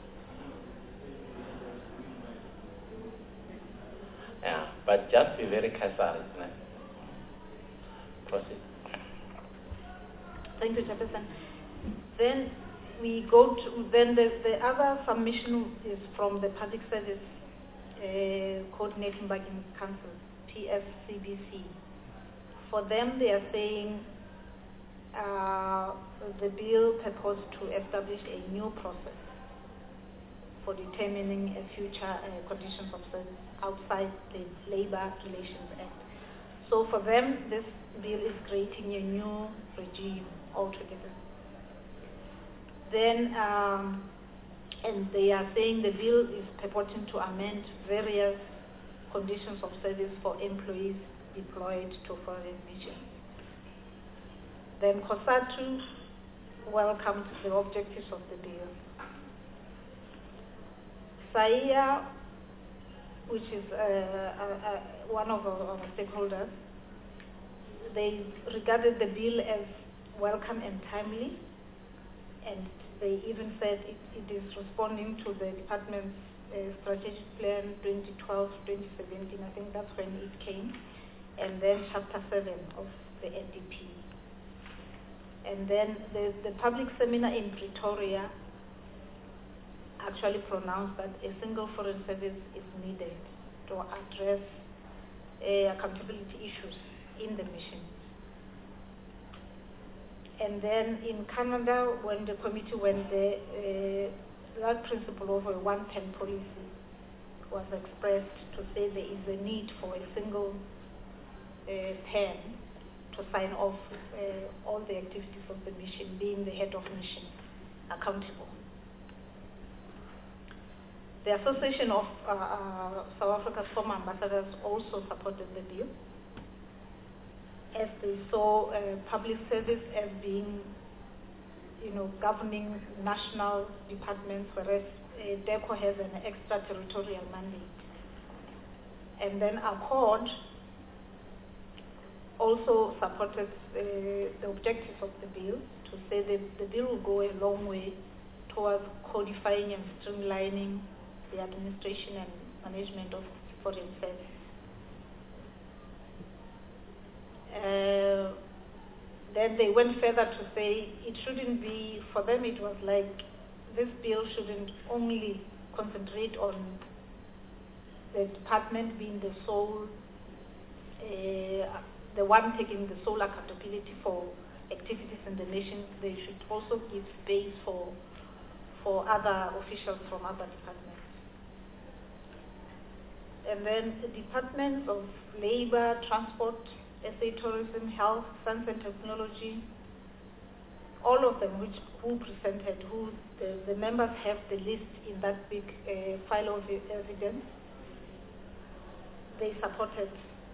Yeah, but just be very careful. Proceed. Thank you, Chairperson. Then we go to, then the other submission is from the Public Service Coordinating Bargaining Council, PSCBC. For them, they are saying the bill proposed to establish a new process for determining a future conditions of service outside the Labour Relations Act. So for them, this bill is creating a new regime altogether. Then, and they are saying the bill is purporting to amend various conditions of service for employees deployed to foreign missions. Then COSATU welcomes the objectives of the bill. SAIA, which is one of our stakeholders, they regarded the bill as welcome and timely, and they even said it is responding to the department's strategic plan 2012-2017. I think that's when it came, and then chapter 7 of the NDP. And then the public seminar in Pretoria actually pronounced that a single foreign service is needed to address accountability issues in the mission. And then in Canada, when the committee went there, that principle of a 110 policy was expressed to say there is a need for a single pen to sign off all the activities of the mission, being the head of mission accountable. The Association of South Africa's former ambassadors also supported the bill, as they saw public service as being, governing national departments, whereas DECO has an extraterritorial mandate. And then ACCORD also supported the objectives of the bill, to say that the bill will go a long way towards codifying and streamlining the administration and management of foreign service. Then they went further to say it shouldn't be, for them it was like this bill shouldn't only concentrate on the department being the sole, the one taking the sole accountability for activities in the nation. They should also give space for other officials from other departments. And then the departments of labor, transport, SA tourism, health, science and technology, all of them who presented, the members have the list in that big file of evidence. They supported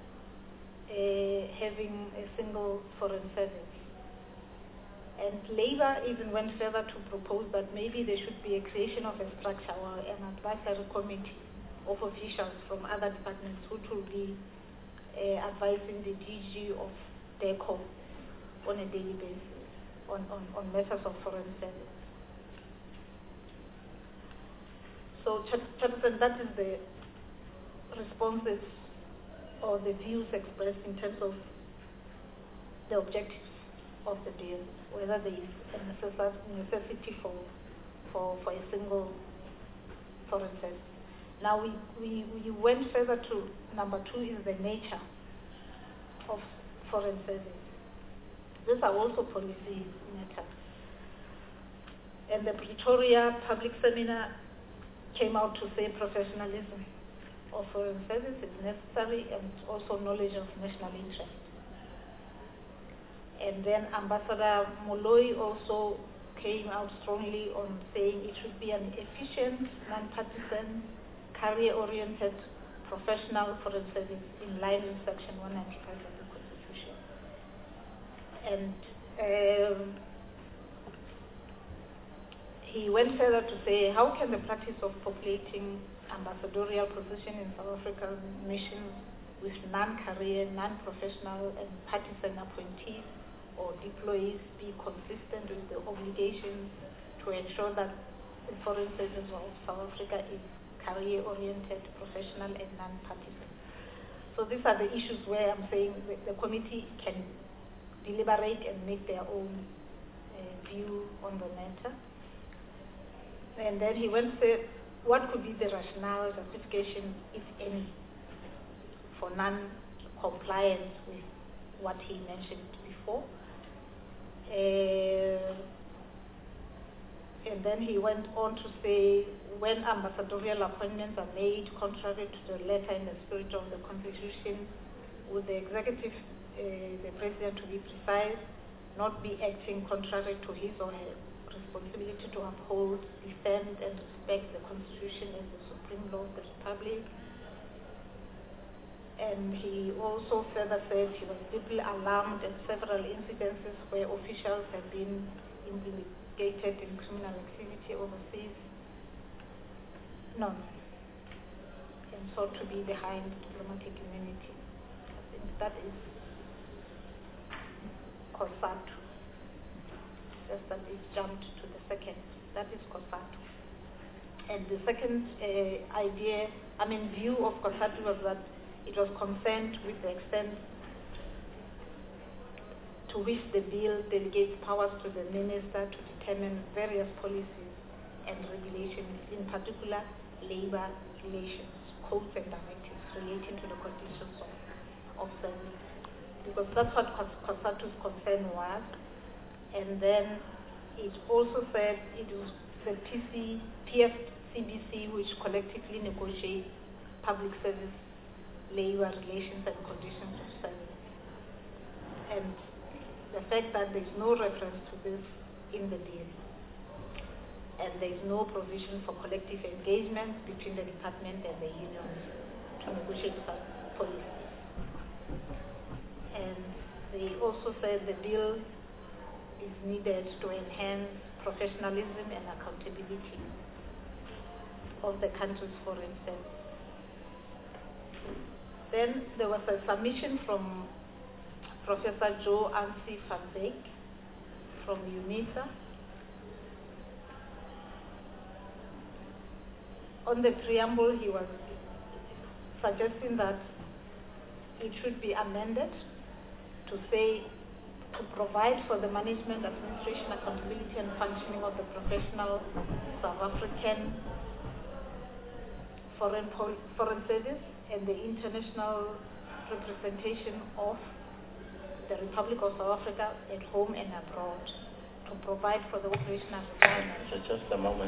having a single foreign service. And Labour even went further to propose that maybe there should be a creation of a structure or an advisory committee of officials from other departments who will be advising the DG of DECO on a daily basis on matters of foreign service. So, Chairperson, that is the responses or the views expressed in terms of the objectives of the bill, whether there is a necessity for a single foreign service. Now we went further to number 2 is the nature of foreign service. These are also policy matters. And the Pretoria Public Seminar came out to say professionalism of foreign service is necessary and also knowledge of national interest. And then Ambassador Moloi also came out strongly on saying it should be an efficient, non-partisan, career-oriented, professional foreign service in line with Section 195 of the Constitution. And he went further to say, how can the practice of populating ambassadorial position in South African missions with non-career, non-professional and partisan appointees or deployees be consistent with the obligations to ensure that the foreign service of South Africa is career-oriented, professional and non-partisan. So these are the issues where I'm saying the committee can deliberate and make their own view on the matter. And then he went to say, what could be the rationale, justification, if any, for non-compliance with what he mentioned before. And then he went on to say, when ambassadorial appointments are made contrary to the letter and the spirit of the Constitution, would the executive, the president to be precise, not be acting contrary to his or her responsibility to uphold, defend and respect the Constitution as the supreme law of the Republic? And he also further said he was deeply alarmed at several incidences where officials have been implicated in criminal activity overseas. None. And sought to be behind diplomatic immunity. I think that is COSATU. Just that it jumped to the second. That is COSATU. And the second view of COSATU was that it was concerned with the extent to which the bill delegates powers to the minister to determine various policies and regulations, in particular labor relations, codes and directives relating to the conditions of service. Because that's what COSATU's concern was. And then it also said it was the PFCBC which collectively negotiates public service labor relations and conditions of service. And the fact that there is no reference to this in the deal, and there is no provision for collective engagement between the department and the unions to negotiate such policies. And they also said the bill is needed to enhance professionalism and accountability of the country's foreign service. Then there was a submission from Professor Joe Ansi van Dijk from UNISA. On the preamble, he was suggesting that it should be amended to say to provide for the management, administration, accountability and functioning of the professional South African foreign service and the international representation of the Republic of South Africa at home and abroad, to provide for the operational requirements. So just a moment.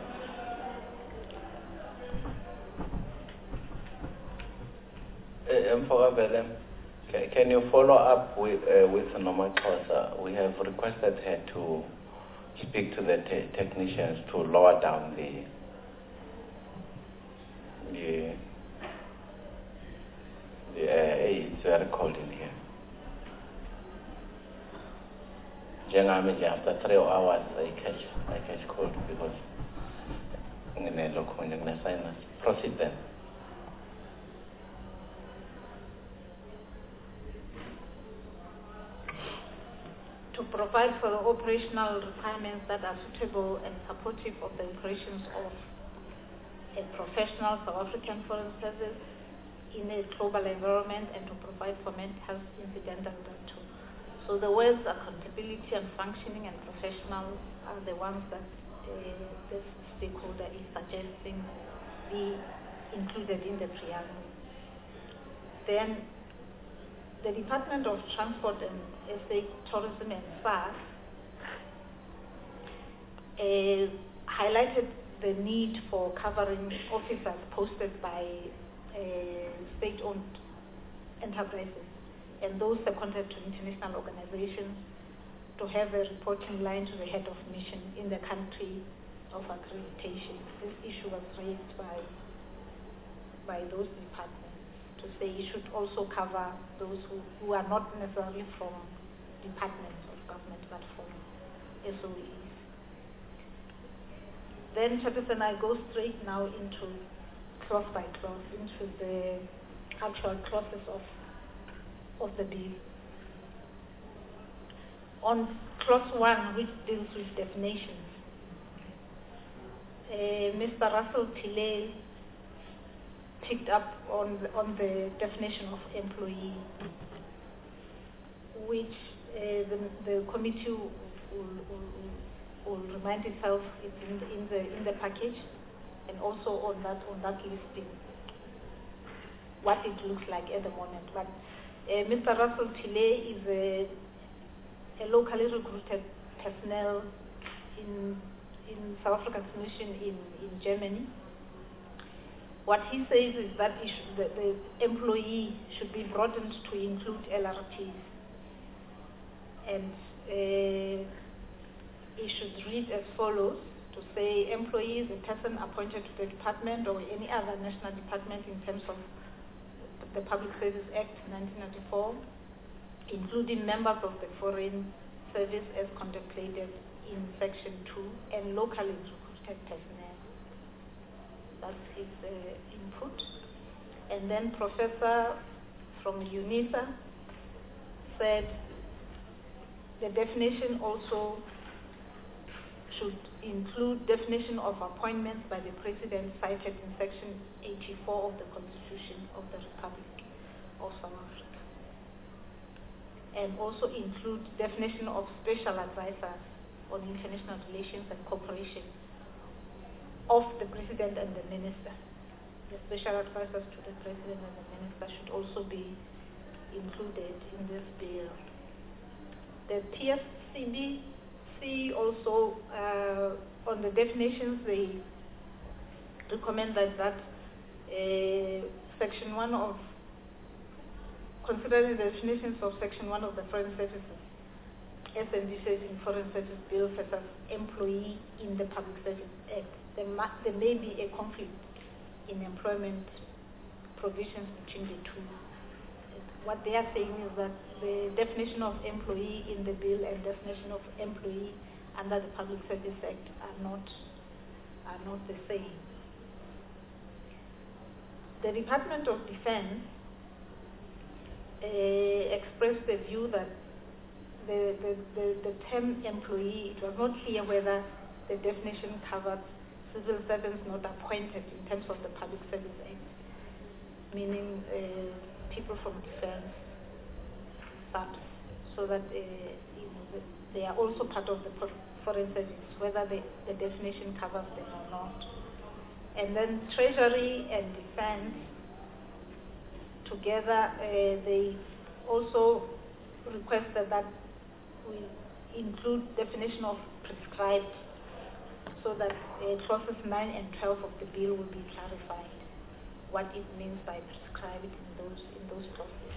Can you follow up with Nomaxhosa? We have requested her to speak to the technicians to lower down the it's very cold in here. Generally, after 3 hours, I catch cold because sinus. Proceed then. To provide for the operational requirements that are suitable and supportive of the operations of a professional South African foreign service in a global environment, and to provide for mental health incidental thereto. So the words accountability and functioning and professional are the ones that this stakeholder is suggesting be included in the preamble. Then the Department of Transport and SA Tourism and SARS highlighted the need for covering officers posted by state-owned enterprises and those seconded to international organizations to have a reporting line to the head of mission in the country of accreditation. This issue was raised by those departments to say it should also cover those who are not necessarily from departments of government but from SOEs. Then Chairperson, I go straight now into clause by clause, into the actual clauses of the bill. On clause 1, which deals with definitions, Mr. Russell Tilley picked up on the definition of employee, which the committee will remind itself is in the package, and also on that listing what it looks like at the moment. But Mr. Russell Tilley is a locally recruited personnel in South Africa's mission in Germany. What he says is that the employee should be broadened to include LRTs, and it should read as follows: to say employee is a person appointed to the department or any other national department in terms of the Public Service Act 1994, including members of the Foreign Service as contemplated in Section 2, and locally recruited personnel. That's his input. And then Professor from UNISA said the definition also should include definition of appointments by the President cited in Section 84 of the Constitution of the Republic of South Africa, and also include definition of special advisors on international relations and cooperation of the President and the Minister. The special advisors to the President and the Minister should also be included in this bill. The PSCBC also, on the definitions, they recommend that Section 1 of, considering the definitions of Section 1 of the Foreign Services, as envisaged in Foreign Service Bill versus employee in the Public Service Act, there may be a conflict in employment provisions between the two. What they are saying is that the definition of employee in the bill and definition of employee under the Public Service Act are not the same. The Department of Defense expressed the view that the term employee, it was not clear whether the definition covered civil servants not appointed in terms of the Public Service Act, meaning people from defense subs, so that they are also part of the foreign service, whether the definition covers them or not. And then Treasury and Defense together, they also requested that we include definition of prescribed, so that clauses 9 and 12 of the bill will be clarified what it means by prescribed in those clauses.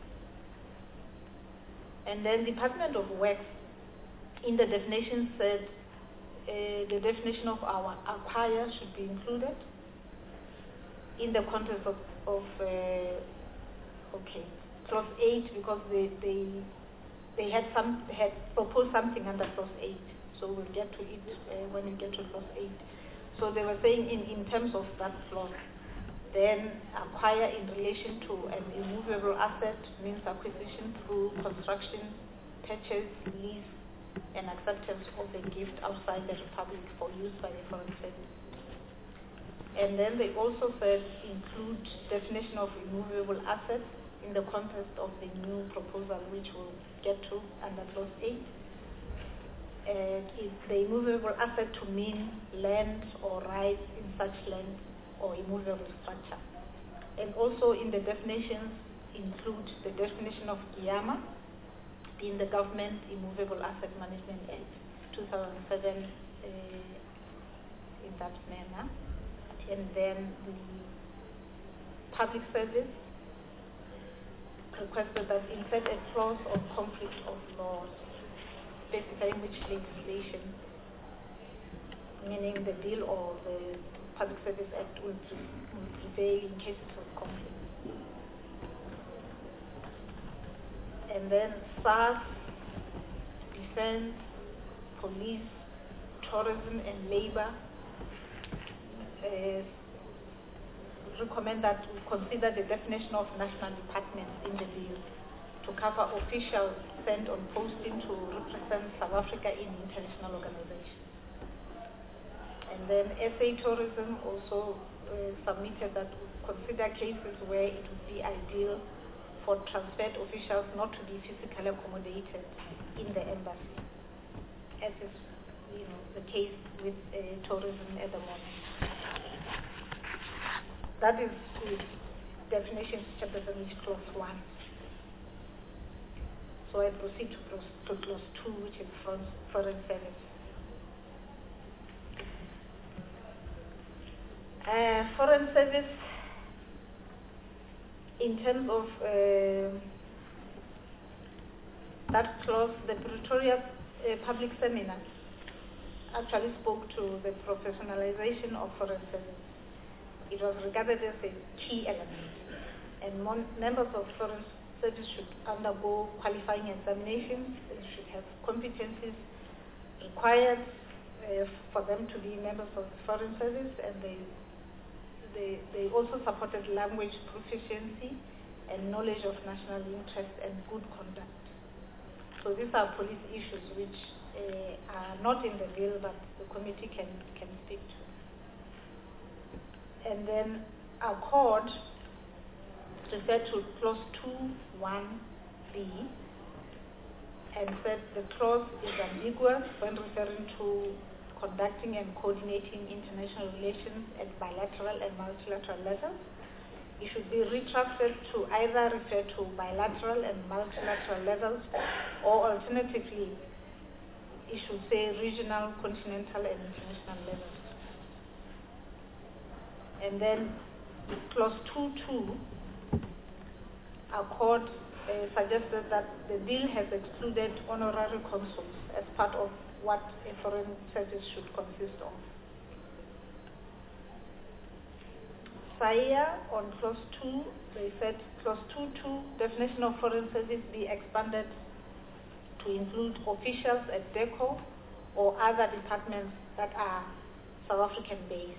And then Department of Works in the definition said the definition of our acquire should be included in the context of clause 8, because they had proposed something under clause 8. So we'll get to it when we get to clause 8. So they were saying in terms of that clause, then acquire in relation to an immovable asset means acquisition through construction, purchase, lease, and acceptance of a gift outside the Republic for use by the Foreign Service. And then they also said include definition of immovable assets in the context of the new proposal, which we'll get to under clause 8. Is the immovable asset to mean land or rights in such land or immovable structure. And also in the definitions include the definition of GIAMA in the Government Immovable Asset Management Act 2007 in that manner. And then the Public Service requested that insert a clause on conflict of laws specifying which legislation, meaning the bill or the Public Service Act, will prevail in cases of conflict. And then SARS, Defense, Police, Tourism, and Labor recommend that we consider the definition of national departments in the bill to cover officials sent on posting to represent South Africa in international organizations. And then SA Tourism also submitted that we consider cases where it would be ideal for transferred officials not to be physically accommodated in the embassy, as is the case with tourism at the moment. That is the definitions, chapter 7, clause 1. So I proceed to clause 2, which is foreign service. Foreign service, in terms of that clause, the Pretoria public seminar actually spoke to the professionalization of foreign service. It was regarded as a key element, and members of foreign service should undergo qualifying examinations. They should have competencies required for them to be members of the foreign service, and they also supported language proficiency and knowledge of national interest and good conduct. So these are police issues which are not in the bill, but the committee can speak to. And then Accord referred to clause 2(1)(b) and said the clause is ambiguous when referring to conducting and coordinating international relations at bilateral and multilateral levels. It should be retracted to either refer to bilateral and multilateral levels, or alternatively, it should say regional, continental, and international levels. And then clause 2(2), Accord suggested that the bill has excluded honorary consuls as part of what a foreign service should consist of. SAIA on clause 2, they said clause 2(2), definition of foreign service be expanded to include officials at DECO or other departments that are South African based.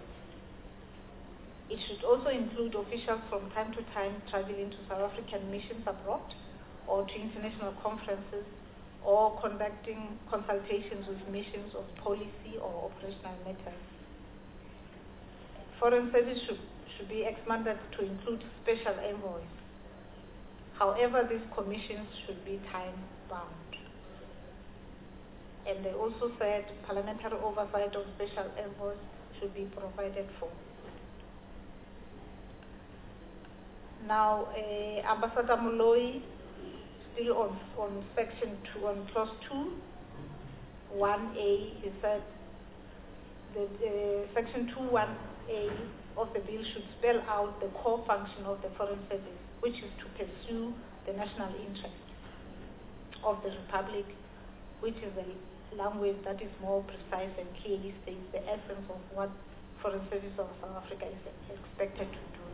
It should also include officials from time to time traveling to South African missions abroad or to international conferences, or conducting consultations with missions of policy or operational matters. Foreign service should be expanded to include special envoys. However, these commissions should be time-bound. And they also said parliamentary oversight of special envoys should be provided for. Now, Ambassador Moloi, still on section 2, on clause 2, 1A, he said that section 2(1)A of the bill should spell out the core function of the Foreign Service, which is to pursue the national interest of the Republic, which is a language that is more precise and clearly states the essence of what Foreign Service of South Africa is expected to do.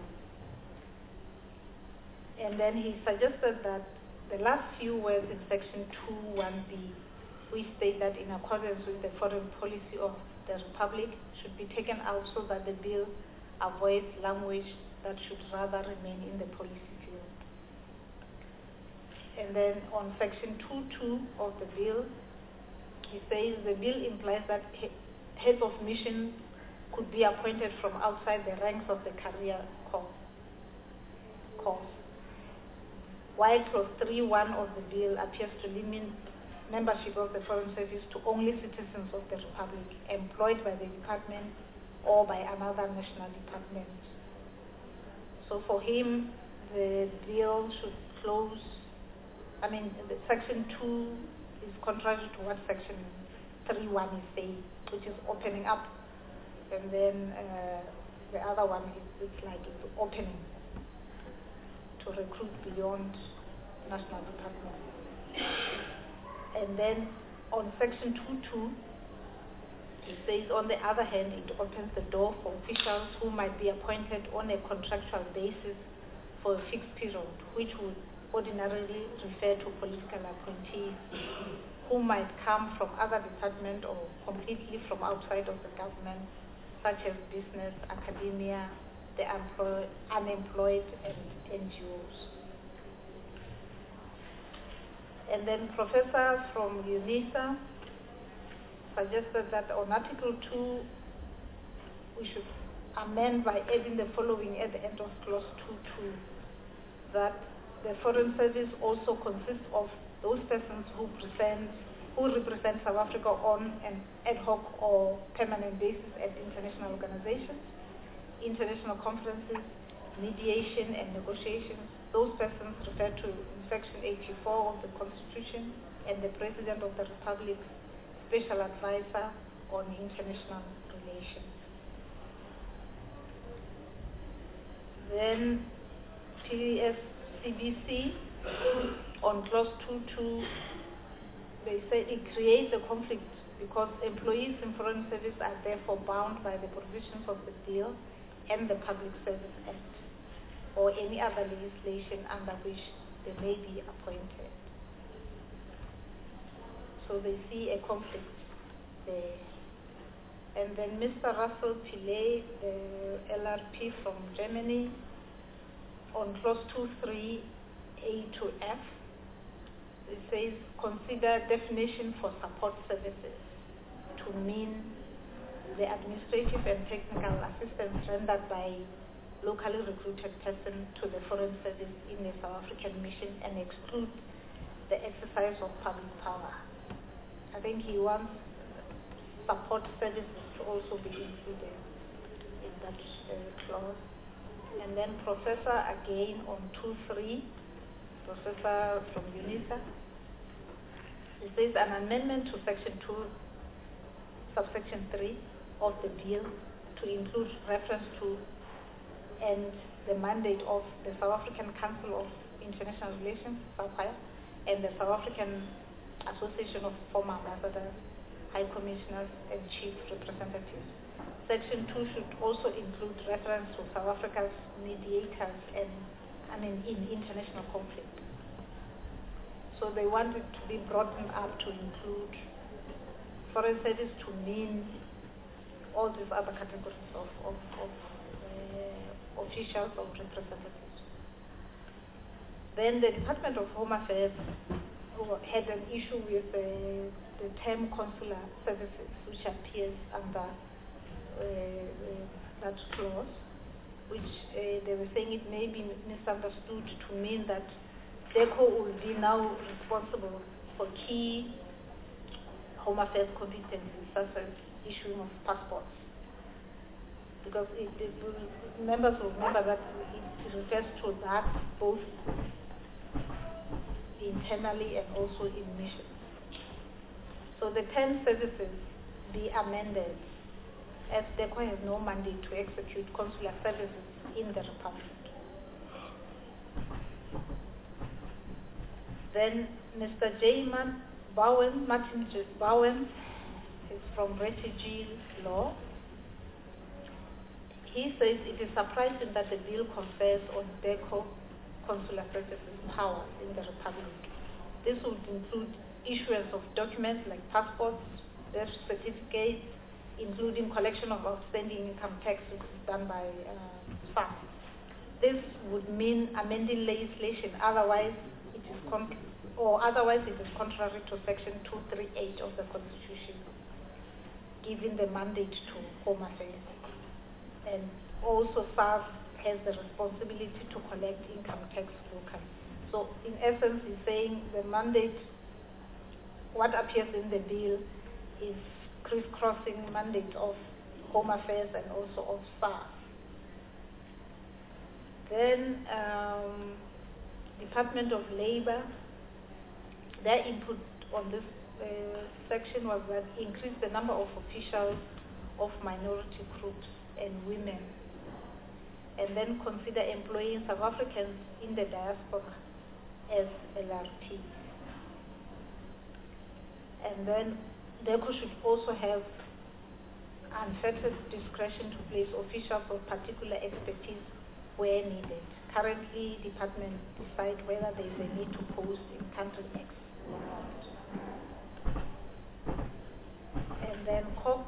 And then he suggested that the last few words in section 2(1)B, we state that in accordance with the foreign policy of the Republic, should be taken out so that the bill avoids language that should rather remain in the policy field. And then on section 2(2) of the bill, he says the bill implies that heads of missions could be appointed from outside the ranks of the career corps. While clause 3(1) of the bill appears to limit membership of the Foreign Service to only citizens of the Republic employed by the department or by another national department. So for him, the bill should close, the section 2 is contrary to what section 3(1) is saying, which is opening up, and then the other one is opening to recruit beyond national department. And then on section 2(2), it says, on the other hand, it opens the door for officials who might be appointed on a contractual basis for a fixed period, which would ordinarily refer to political appointees who might come from other departments or completely from outside of the government, such as business, academia, the unemployed, and NGOs. And then Professor from UNISA suggested that on Article 2, we should amend by adding the following at the end of clause 2(2), that the Foreign Service also consists of those persons who represent South Africa on an ad hoc or permanent basis at international organizations, international conferences, mediation and negotiations. Those persons referred to in Section 84 of the Constitution, and the President of the Republic's Special Advisor on International Relations. Then PSCBC on clause 2(2), they say it creates a conflict because employees in Foreign Service are therefore bound by the provisions of the bill and the Public Service Act or any other legislation under which they may be appointed. So they see a conflict there. And then Mr. Russell Pillay, the LRP from Germany, on clause 2(3) A to F, it says, consider definition for support services to mean the administrative and technical assistance rendered by locally recruited person to the Foreign Service in a South African mission and exclude the exercise of public power. I think he wants support services to also be included in that clause. And then Professor again on 2(3), Professor from UNISA, it says an amendment to Section 2, subsection 3 of the bill to include reference to and the mandate of the South African Council of International Relations, SAPIA, and the South African Association of Former Ambassadors, High Commissioners, and Chief Representatives. Section 2 should also include reference to South Africa's mediators in international conflict. So they want it to be broadened up to include Foreign Service to mean all these other categories of officials or representatives. Then the Department of Home Affairs had an issue with the term consular services, which appears under that clause, which they were saying it may be misunderstood to mean that DECO will be now responsible for key Home Affairs competencies, such as issuing of passports. Because members will remember that it refers to that both internally and also in missions. So the 10 services be amended, as DECO has no mandate to execute consular services in the Republic. Then Mr. J. Martin J. Bowen is from Refugee Law. He says it is surprising that the bill confers on DECO consular services powers in the Republic. This would include issuance of documents like passports, birth certificates, including collection of outstanding income tax, which is done by SARS. This would mean amending legislation, otherwise it is contrary to Section 238 of the Constitution, giving the mandate to Home Affairs. And also SARS has the responsibility to collect income tax locally. So in essence, he's saying the mandate, what appears in the bill is crisscrossing mandate of Home Affairs and also of SARS. Then Department of Labor, their input on this section was that increase the number of officials of minority groups and women, and then consider employing South Africans in the diaspora as LRT. And then DECO should also have unfettered discretion to place officials of particular expertise where needed. Currently, department decide whether there is a need to post in country X or not. And then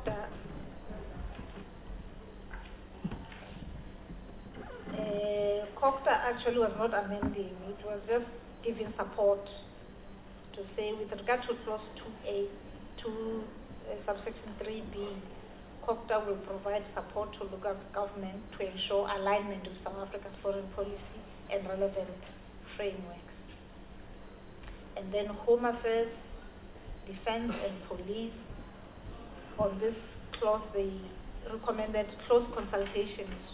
COCTA actually was not amending, it was just giving support to say with regard to clause 2A, subsection 3B, COCTA will provide support to local government to ensure alignment with South Africa's foreign policy and relevant frameworks. And then Home Affairs, Defense and Police, on this clause they recommended close consultations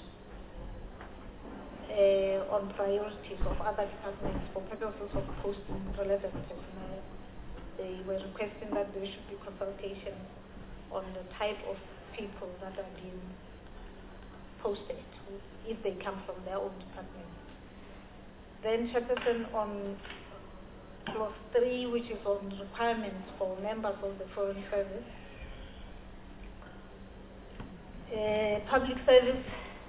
on priorities of other departments for purposes of posting relevant personnel. They were requesting that there should be consultation on the type of people that are being posted, if they come from their own department. Then Chairperson, on clause 3, which is on requirements for members of the Foreign Service, public service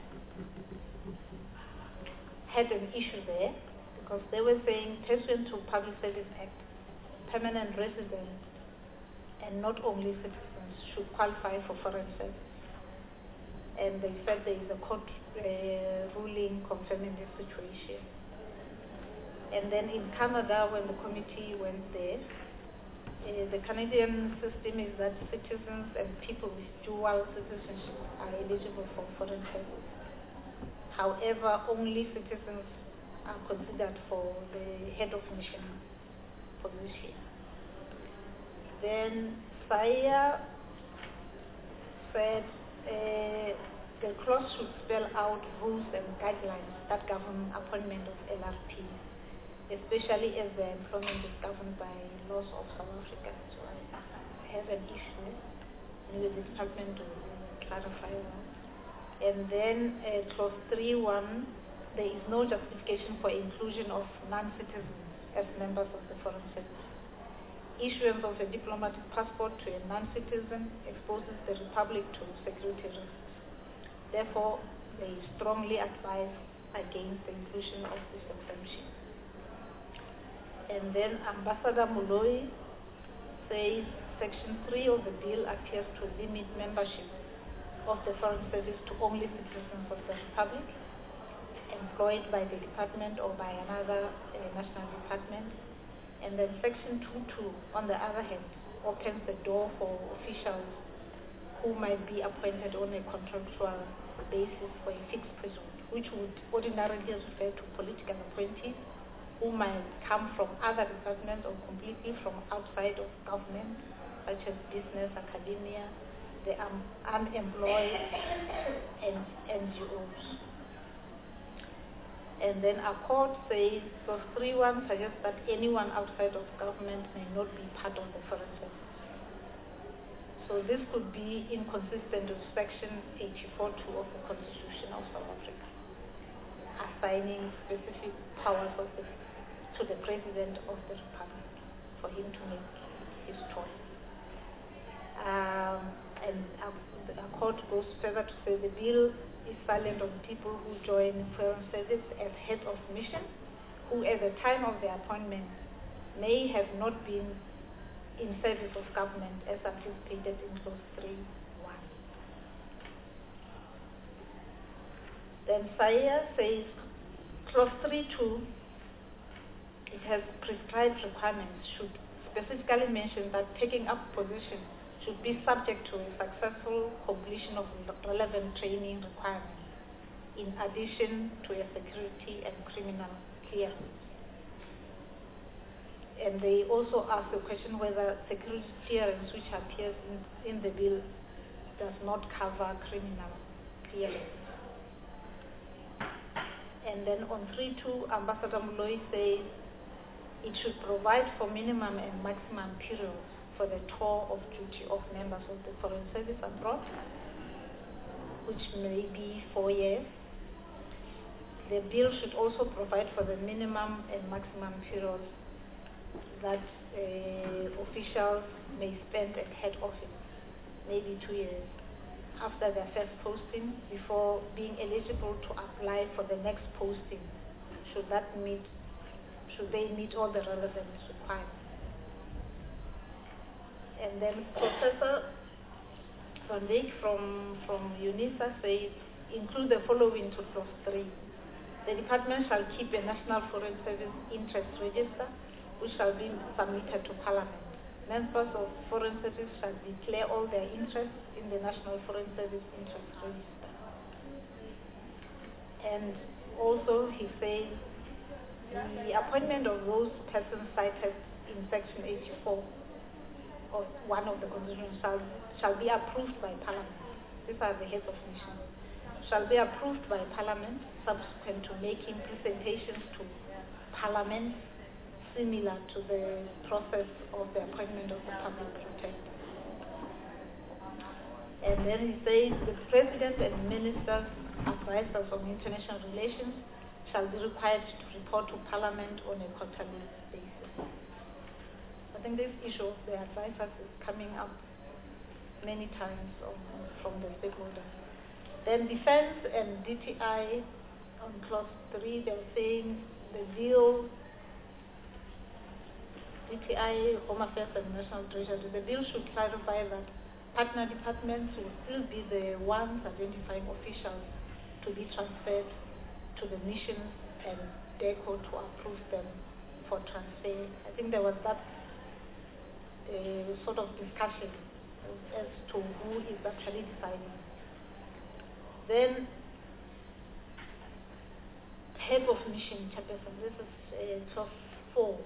had an issue there because they were saying, pursuant to Public Service Act, permanent residents and not only citizens should qualify for foreign service. And they said there is a court ruling confirming this situation. And then in Canada, when the committee went there, the Canadian system is that citizens and people with dual citizenship are eligible for foreign service. However, only citizens are considered for the head of mission position. Then SAIA said the clause should spell out rules and guidelines that govern appointment of LRPs, especially as their employment is governed by laws of South Africa. So I have an issue. Maybe the department will clarify that. And then clause 3.1, there is no justification for inclusion of non-citizens as members of the Foreign Service. Issuance of a diplomatic passport to a non-citizen exposes the Republic to security risks. Therefore, they strongly advise against the inclusion of this exemption. And then Ambassador Moloi says Section 3 of the bill appears to limit membership of the Foreign Service to only citizens of the Republic, employed by the department or by another national department. And then Section 2.2, on the other hand, opens the door for officials who might be appointed on a contractual basis for a fixed period, which would ordinarily refer to political appointees who might come from other departments or completely from outside of government, such as business, academia, the unemployed, and NGOs. And then Accord says, Clause 3.1 suggests that anyone outside of government may not be part of the Foreign Service. So this could be inconsistent with Section 84.2 of the Constitution of South Africa, assigning specific powers to the President of the Republic for him to make his choice. And the Accord goes further to say the bill is silent on people who join Foreign Service as head of mission, who at the time of their appointment may have not been in service of government as anticipated in Clause 3.1. Then SAIA says, Clause 3.2, it has prescribed requirements, should specifically mention that taking up position should be subject to a successful completion of relevant training requirements, in addition to a security and criminal clearance. And they also ask the question whether security clearance, which appears in the bill, does not cover criminal clearance. And then on 3.2, Ambassador Moloi says it should provide for minimum and maximum periods for the tour of duty of members of the Foreign Service abroad, which may be 4 years. The bill should also provide for the minimum and maximum periods that officials may spend at head office, maybe 2 years, after their first posting, before being eligible to apply for the next posting, should they meet all the relevant requirements. And then Professor Van Dijk from UNISA says, include the following to Clause 3. The department shall keep a National Foreign Service Interest Register, which shall be submitted to Parliament. Members of Foreign Service shall declare all their interests in the National Foreign Service Interest Register. And also he says the appointment of those persons cited in Section 84 of one of the constitutions shall be approved by Parliament. These are the heads of nations. Shall be approved by Parliament subsequent to making presentations to Parliament similar to the process of the appointment of the public protector. And then he says the President and Ministers, advisors on international relations, shall be required to report to Parliament on a quarterly basis. I think this issue of the advisors is coming up many times from the stakeholders. Then Defense and DTI on Clause 3, they're saying the bill, DTI, Home Affairs and National Treasury, the bill should clarify that partner departments will still be the ones identifying officials to be transferred to the missions and DECO to approve them for transfer. I think there was that sort of discussion as to who is actually deciding. Then, head of mission, chairperson, this is Clause 4.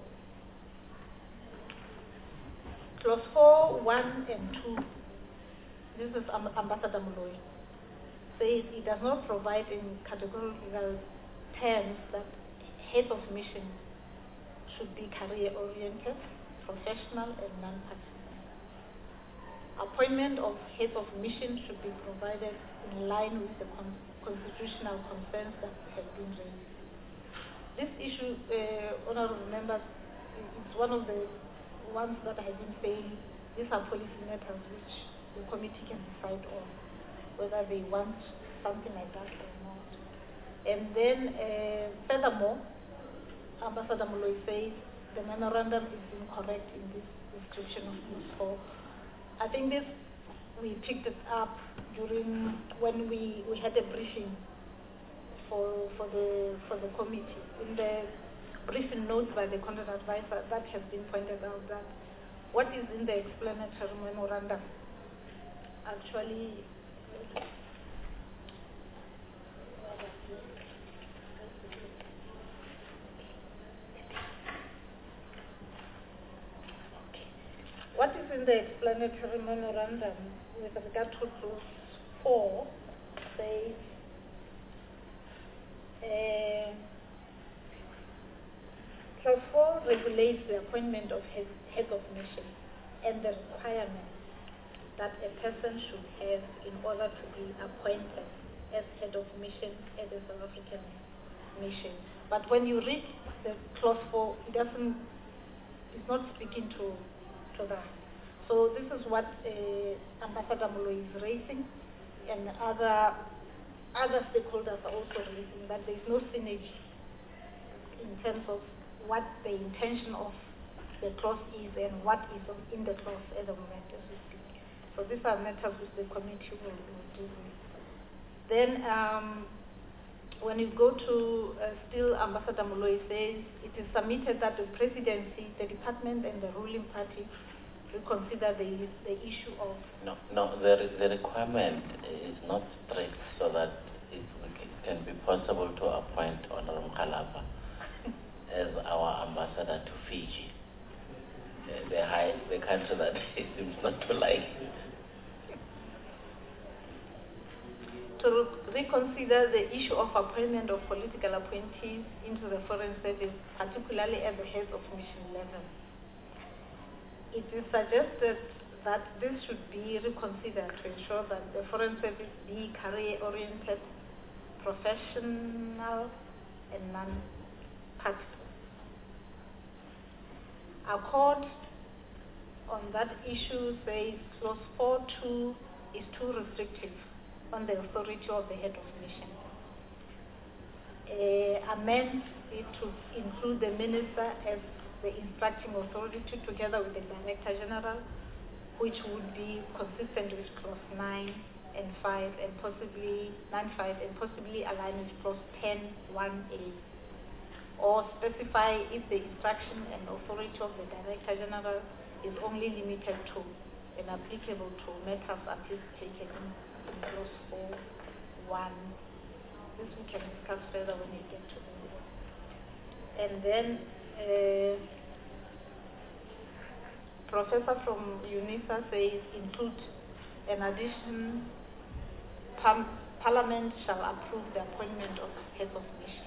Clause 4, 1 and 2, this is Ambassador Moloi, says it does not provide in categorical terms that head of mission should be career-oriented, professional, and non-partisan. Appointment of head of mission should be provided in line with the constitutional concerns that have been raised. This issue, honorable members, it's one of the ones that I have been saying these are policy matters which the committee can decide on, whether they want something like that or not. And then, furthermore, Ambassador Moloi says the memorandum is incorrect in this description of Clause 4. I think this, we picked it up during when we had a briefing for the committee. In the briefing notes by the content advisor, that has been pointed out that what is in the explanatory memorandum actually what is in the explanatory memorandum with regard to clause 4 says clause 4 regulates the appointment of head of mission and the requirements that a person should have in order to be appointed as head of mission at the South African mission. But when you read the clause 4, it's not speaking to that. So this is what Ambassador Moloi is raising, and other stakeholders are also raising, that there is no synergy in terms of what the intention of the clause is and what is in the clause at the moment as we speak. So these are matters which the committee will deal with. Then when you go to still Ambassador Moloi says it is submitted that the presidency, the department and the ruling party will consider the issue of... No, the requirement is not strict so that it can be possible to appoint Honorable Mkhalapa as our ambassador to Fiji, the country that he seems not to like. To reconsider the issue of appointment of political appointees into the Foreign Service, particularly at the heads of mission level. It is suggested that this should be reconsidered to ensure that the Foreign Service be career-oriented, professional, and non-partisan. Accord on that issue says clause 4.2 is too restrictive on the authority of the head of mission. Amend it to include the minister as the instructing authority together with the Director General, which would be consistent with clause 9 and 5 and possibly 9.5 and possibly align with clause 10.1a, or specify if the instruction and authority of the Director General is only limited to and applicable to matters anticipated in clause 4.1. This we can discuss further when we get to the and then Professor from UNISA says include an addition, Parliament shall approve the appointment of heads of mission.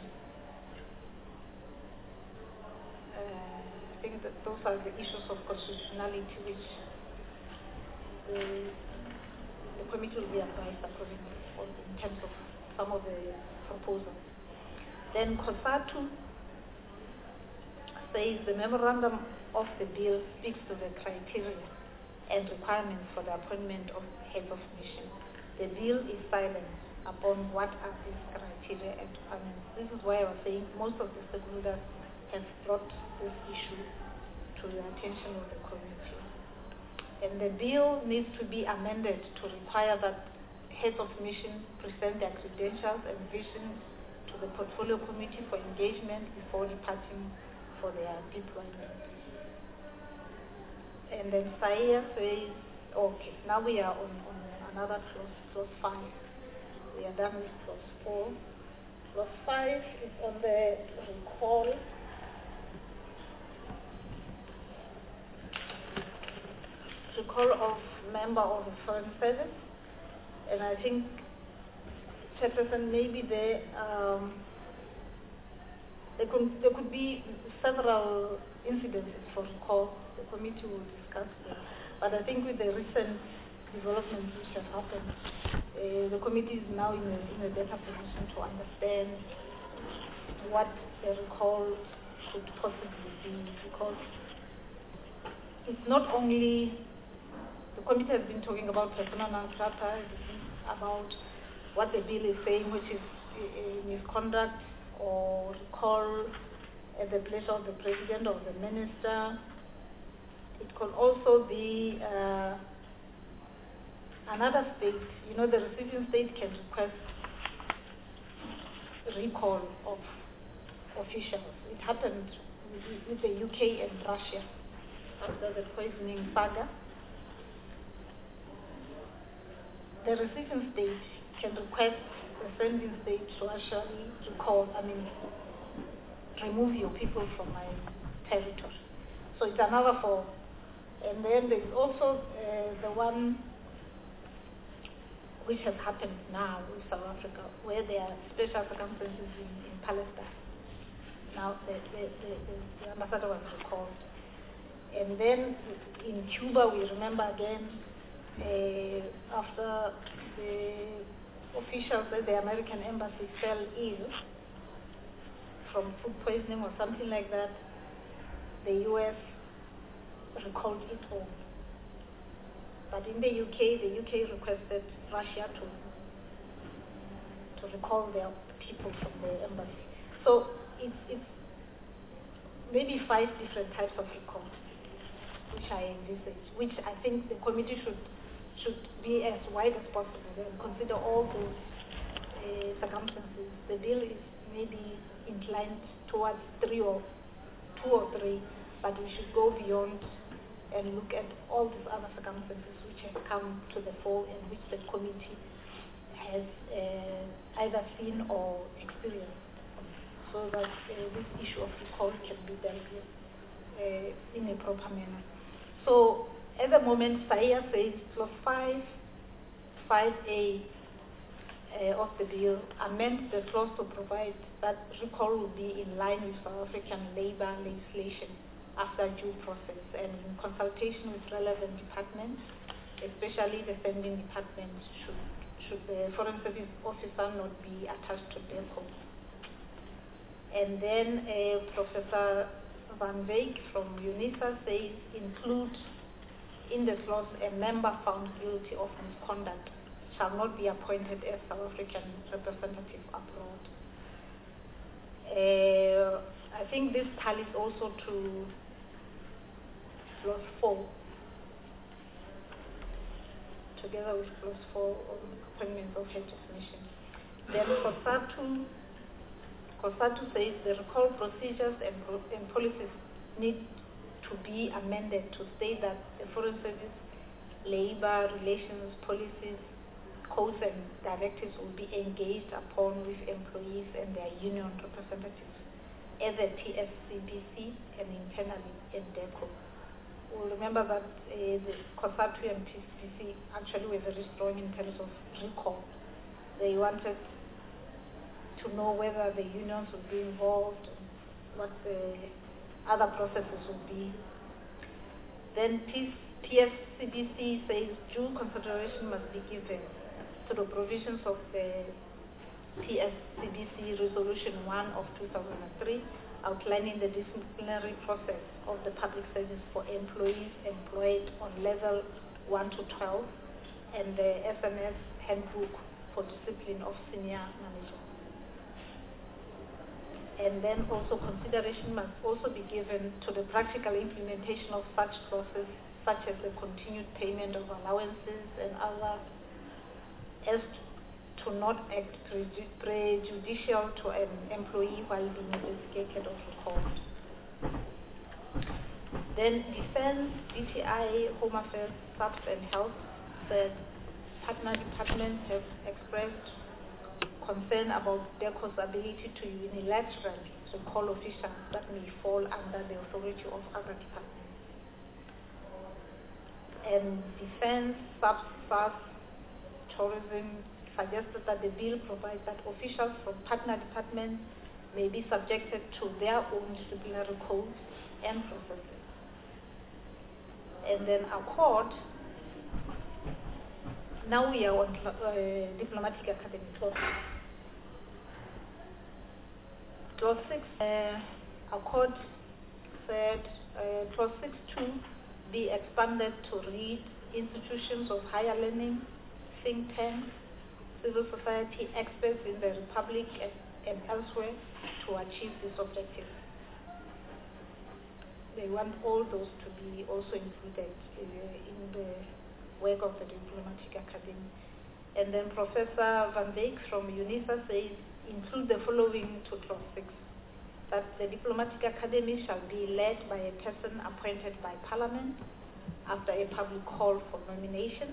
I think that those are the issues of constitutionality which the committee will be advised accordingly in terms of some of the proposals. Then COSATU says the memorandum of the bill speaks to the criteria and requirements for the appointment of heads of mission. The bill is silent upon what are these criteria and requirements. This is why I was saying most of the stakeholders have brought this issue to the attention of the committee. And the bill needs to be amended to require that heads of mission present their credentials and visions to the portfolio committee for engagement before departing for their deployment. And then Saia says, okay, now we are on another clause 5. We are done with clause 4. Clause 5 is on the recall of member of the Foreign Service. And I think, Chairperson, maybe there could be several incidences for recall. The committee will discuss them. But I think with the recent developments which have happened, the committee is now in a better position to understand what the recall could possibly be, because it's not only, the committee has been talking about persona non grata, about what the bill is saying, which is misconduct or recall at the pleasure of the president or the minister. It could also be another state, the receiving state can request recall of officials. It happened with the UK and Russia after the poisoning saga. The receiving state can request the sending state to actually remove your people from my territory. So it's another form. And then there's also the one which has happened now in South Africa, where there are special circumstances in Palestine. Now the ambassador was recalled. And then in Cuba, we remember again, after the officials at the American embassy fell ill from food poisoning or something like that, the U.S. recalled it all. But in the UK requested Russia to recall their people from the embassy. So it's maybe 5 different types of recall, which I envisage, which I think the committee should be as wide as possible and consider all those circumstances. The bill is maybe inclined towards 2 or 3, but we should go beyond and look at all these other circumstances which have come to the fore and which the committee has either seen or experienced, so that this issue of recall can be dealt with in a proper manner. So at the moment, SAIA says clause 5A of the bill amends the clause to provide that recall will be in line with South African labour legislation after due process and in consultation with relevant departments, especially the sending department, should the Foreign Service officer not be attached to DECO. And then Professor Van Wyk from UNISA says include in the clause a member found guilty of misconduct shall not be appointed as South African representative abroad. I think this tallies also to clause 4, together with clause 4 on appointments of heads of mission. Then COSATU says the recall procedures and policies need to be amended to state that the Foreign Service labor relations policies, codes and directives will be engaged upon with employees and their union representatives as a TSCBC and internally in DECO. We'll remember that the COSATU and TSCBC actually were very strong in terms of recall. They wanted to know whether the unions would be involved, what the other processes would be. Then TSCBC says due consideration must be given to the provisions of the TSCBC Resolution 1 of 2003, outlining the disciplinary process of the public service for employees employed on level 1 to 12, and the SMS Handbook for Discipline of Senior Managers. And then also consideration must also be given to the practical implementation of such clauses, such as the continued payment of allowances and other, as to not act prejudicial to an employee while being investigated or recalled. Then Defense, DTI, Home Affairs, SAPS and Health said partner departments have expressed concern about DECO's ability to unilaterally recall officials that may fall under the authority of other departments. And Defense, SAPS, SAS, Tourism suggested that the bill provides that officials from partner departments may be subjected to their own disciplinary codes and processes. And then Accord, now we are on Diplomatic Academy clause. Clause 6, Accord said clause 6.2 be expanded to read institutions of higher learning, think tanks, civil society experts in the Republic and elsewhere to achieve this objective. They want all those to be also included in the work of the Diplomatic Academy. And then Professor Van Wyk from UNISA says include the following to clause 6. That the diplomatic academy shall be led by a person appointed by Parliament after a public call for nominations,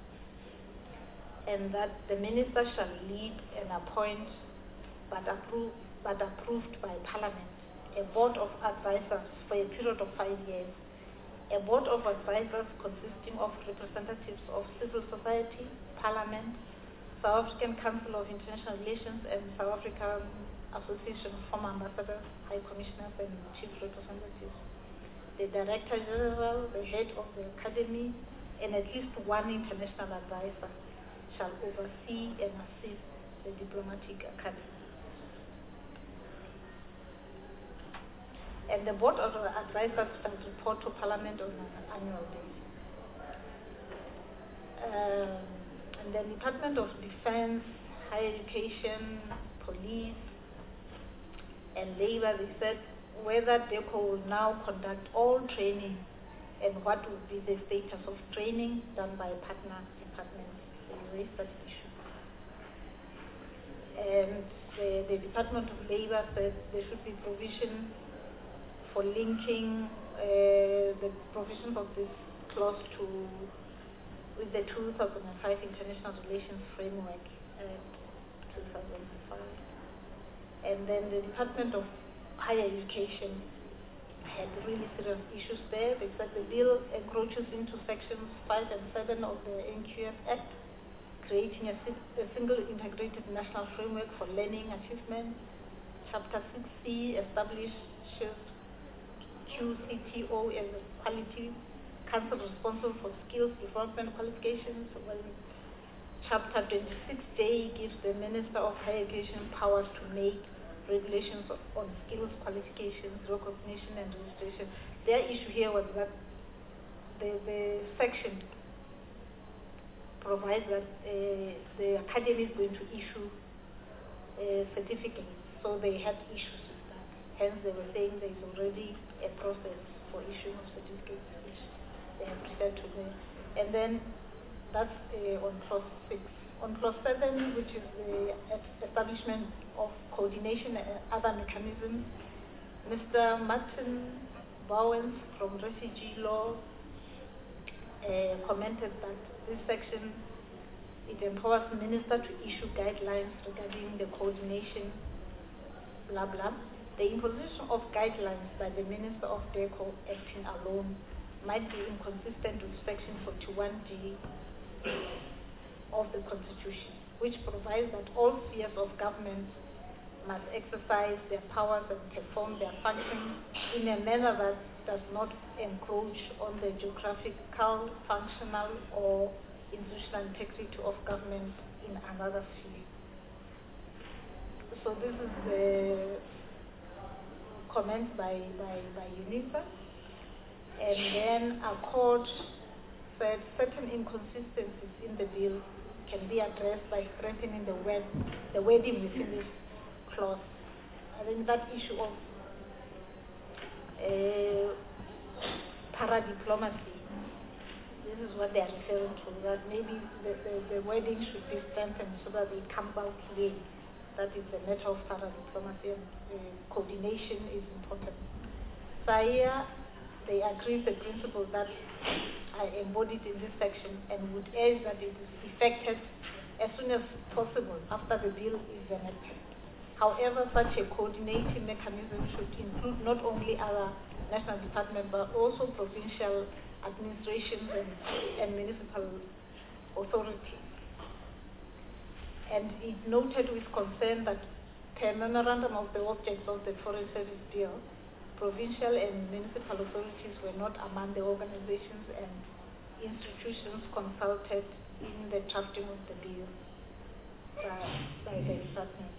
and that the minister shall lead and appoint, but approved by Parliament, a board of advisors for a period of 5 years. A board of advisors consisting of representatives of civil society, Parliament, South African Council of International Relations, and South African Association of Former Ambassadors, High Commissioners, and Chief Representatives. The Director General, the head of the Academy, and at least one international advisor shall oversee and assist the Diplomatic Academy. And the Board of Advisors shall report to Parliament on an annual basis. And the Department of Defense, Higher Education, Police, and Labour, they said whether DECO will now conduct all training and what would be the status of training done by partner departments. They raised that issue. And the Department of Labour said there should be provision for linking the provisions of this clause with the 2005 International Relations Framework Act 2005. And then the Department of Higher Education had really serious issues there. They said the bill encroaches into sections 5 and 7 of the NQF Act, creating a single integrated national framework for learning achievement. Chapter 6C establishes QCTO as a quality council responsible for skills development qualifications. Well, Chapter 26J gives the Minister of Higher Education powers to make regulations on skills, qualifications, recognition, and registration. Their issue here was that the section provides that the academy is going to issue certificates, so they had issues with that. Hence, they were saying there is already a process for issuing of certificates, which they have referred to there. And then that's on clause 6. On clause 7, which is the establishment of coordination and other mechanisms, Mr. Martin Bowens from Refugee Law commented that this section, it empowers the minister to issue guidelines regarding the coordination, blah, blah. The imposition of guidelines by the Minister of DECO acting alone might be inconsistent with Section 41G of the Constitution, which provides that all spheres of government must exercise their powers and perform their functions in a manner that does not encroach on the geographical, functional, or institutional integrity of government in another sphere. So this is the comment by UNISA. And then Accord said certain inconsistencies in the bill can be addressed by strengthening the wording within this clause. I think that issue of para-diplomacy, this is what they are referring to, that maybe the wording should be strengthened so that it comes out clearly. That is a matter of para-diplomacy, and coordination is important. SAIA, they agree with the principle that I embodied in this section and would urge that it is effected as soon as possible after the bill is enacted. However, such a coordinating mechanism should include not only our national department but also provincial administrations and municipal authorities. And it noted with concern that per memorandum of the objects of the Foreign Service Bill, provincial and municipal authorities were not among the organizations and institutions consulted in the drafting of the bill by the department.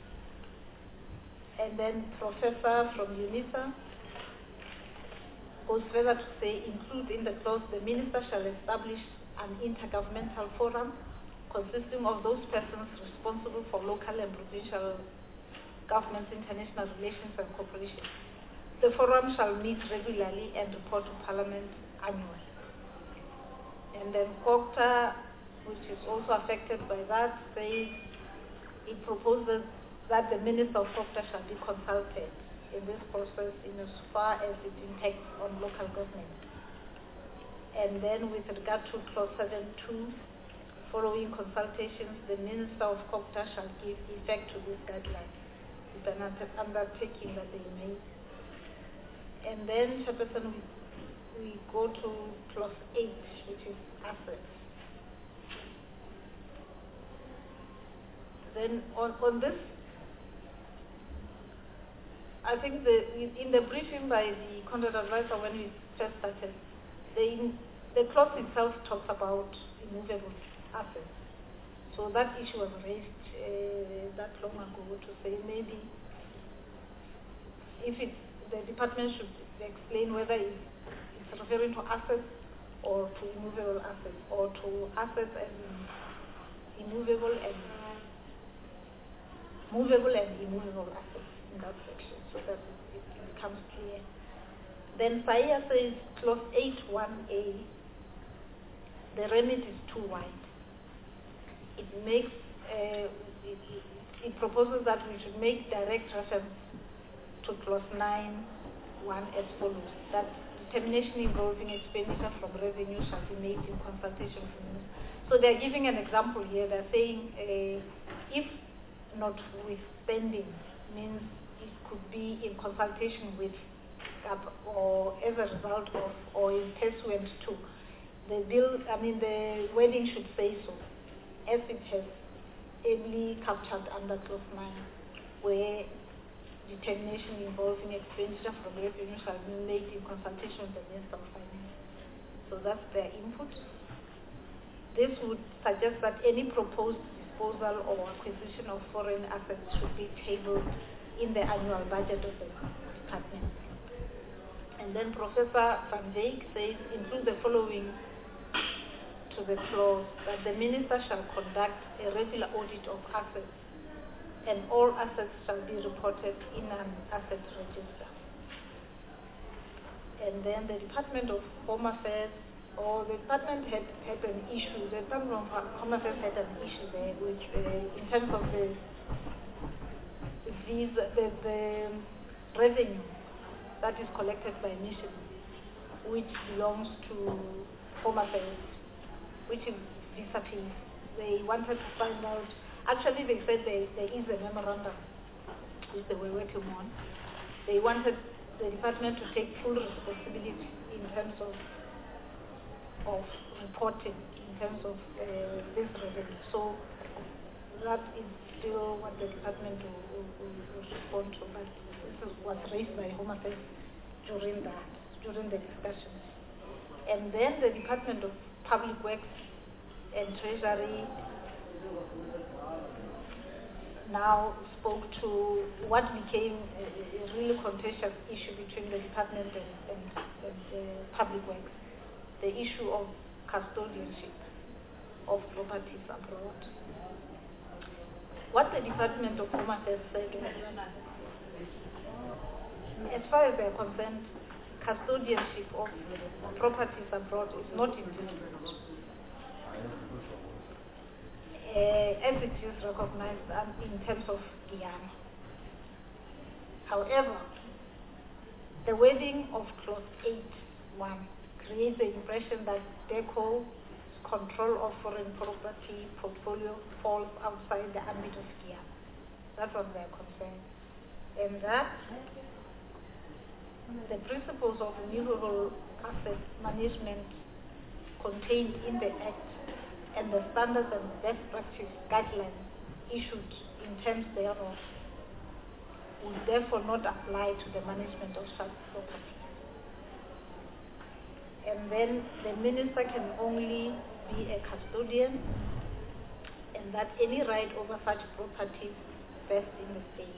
And then Professor from UNISA goes further to say, include in the clause, the minister shall establish an intergovernmental forum consisting of those persons responsible for local and provincial governments, international relations, and cooperation. The forum shall meet regularly and report to Parliament annually. And then OCTA, which is also affected by that, says it proposes that the Minister of Proctor shall be consulted in this process in as far as it impacts on local government. And then with regard to clause 7.2, following consultations, the Minister of Proctor shall give effect to this guideline. It's an undertaking that they made. And then, Chairperson, we go to clause 8, which is assets. Then on this, I think in the briefing by the content advisor when we first started, the clause itself talks about immovable assets. So that issue was raised that long ago to say maybe if the department should explain whether it's referring to assets or to immovable assets, or to assets as in movable and immovable assets in that section, so that it becomes clear. Then SAIA says clause 8.1a, the remit is too wide. It makes it proposes that we should make direct reference to clause 9.1 as follows: that determination involving expenditure from revenue shall be made in consultation with the minister. So they're giving an example here. They're saying if notwithstanding means it could be in consultation with or as a result of or in pursuant to. The bill, the wording should say so, as it has ably captured under clause 9, where determination involving expenditure from revenue shall be made in consultation with the Minister of Finance. So that's their input. This would suggest that any proposed disposal or acquisition of foreign assets should be tabled in the annual budget of the department. And then Professor Van Wyk says, include the following to the clause: that the minister shall conduct a regular audit of assets, and all assets shall be reported in an assets register. And then the Department of Home Affairs, or the department had an issue. The Department of Home Affairs had an issue there, which in terms of the revenue that is collected by mission, which belongs to Home Affairs, which is disappeared. They wanted to find out. Actually, they said there is a memorandum which they were working on. They wanted the department to take full responsibility in terms of reporting, in terms of this revenue. So that is still what the department will respond to. But this was raised by Home Affairs during the discussions. And then the Department of Public Works and Treasury now spoke to what became a really contentious issue between the department and Public Works, the issue of custodianship of properties abroad. What the Department of Home Affairs said was, as far as they are concerned, custodianship of properties abroad is not in dispute, as it is recognized in terms of Guyana. However, the wording of clause 8.1 creates the impression that DECO's control of foreign property portfolio falls outside the ambit of Guyana. That was their concern. And that the principles of renewable asset management contained in the Act and the standards and best practice guidelines issued in terms thereof will therefore not apply to the management of such property. And then the minister can only be a custodian, and that any right over such property vests in the state.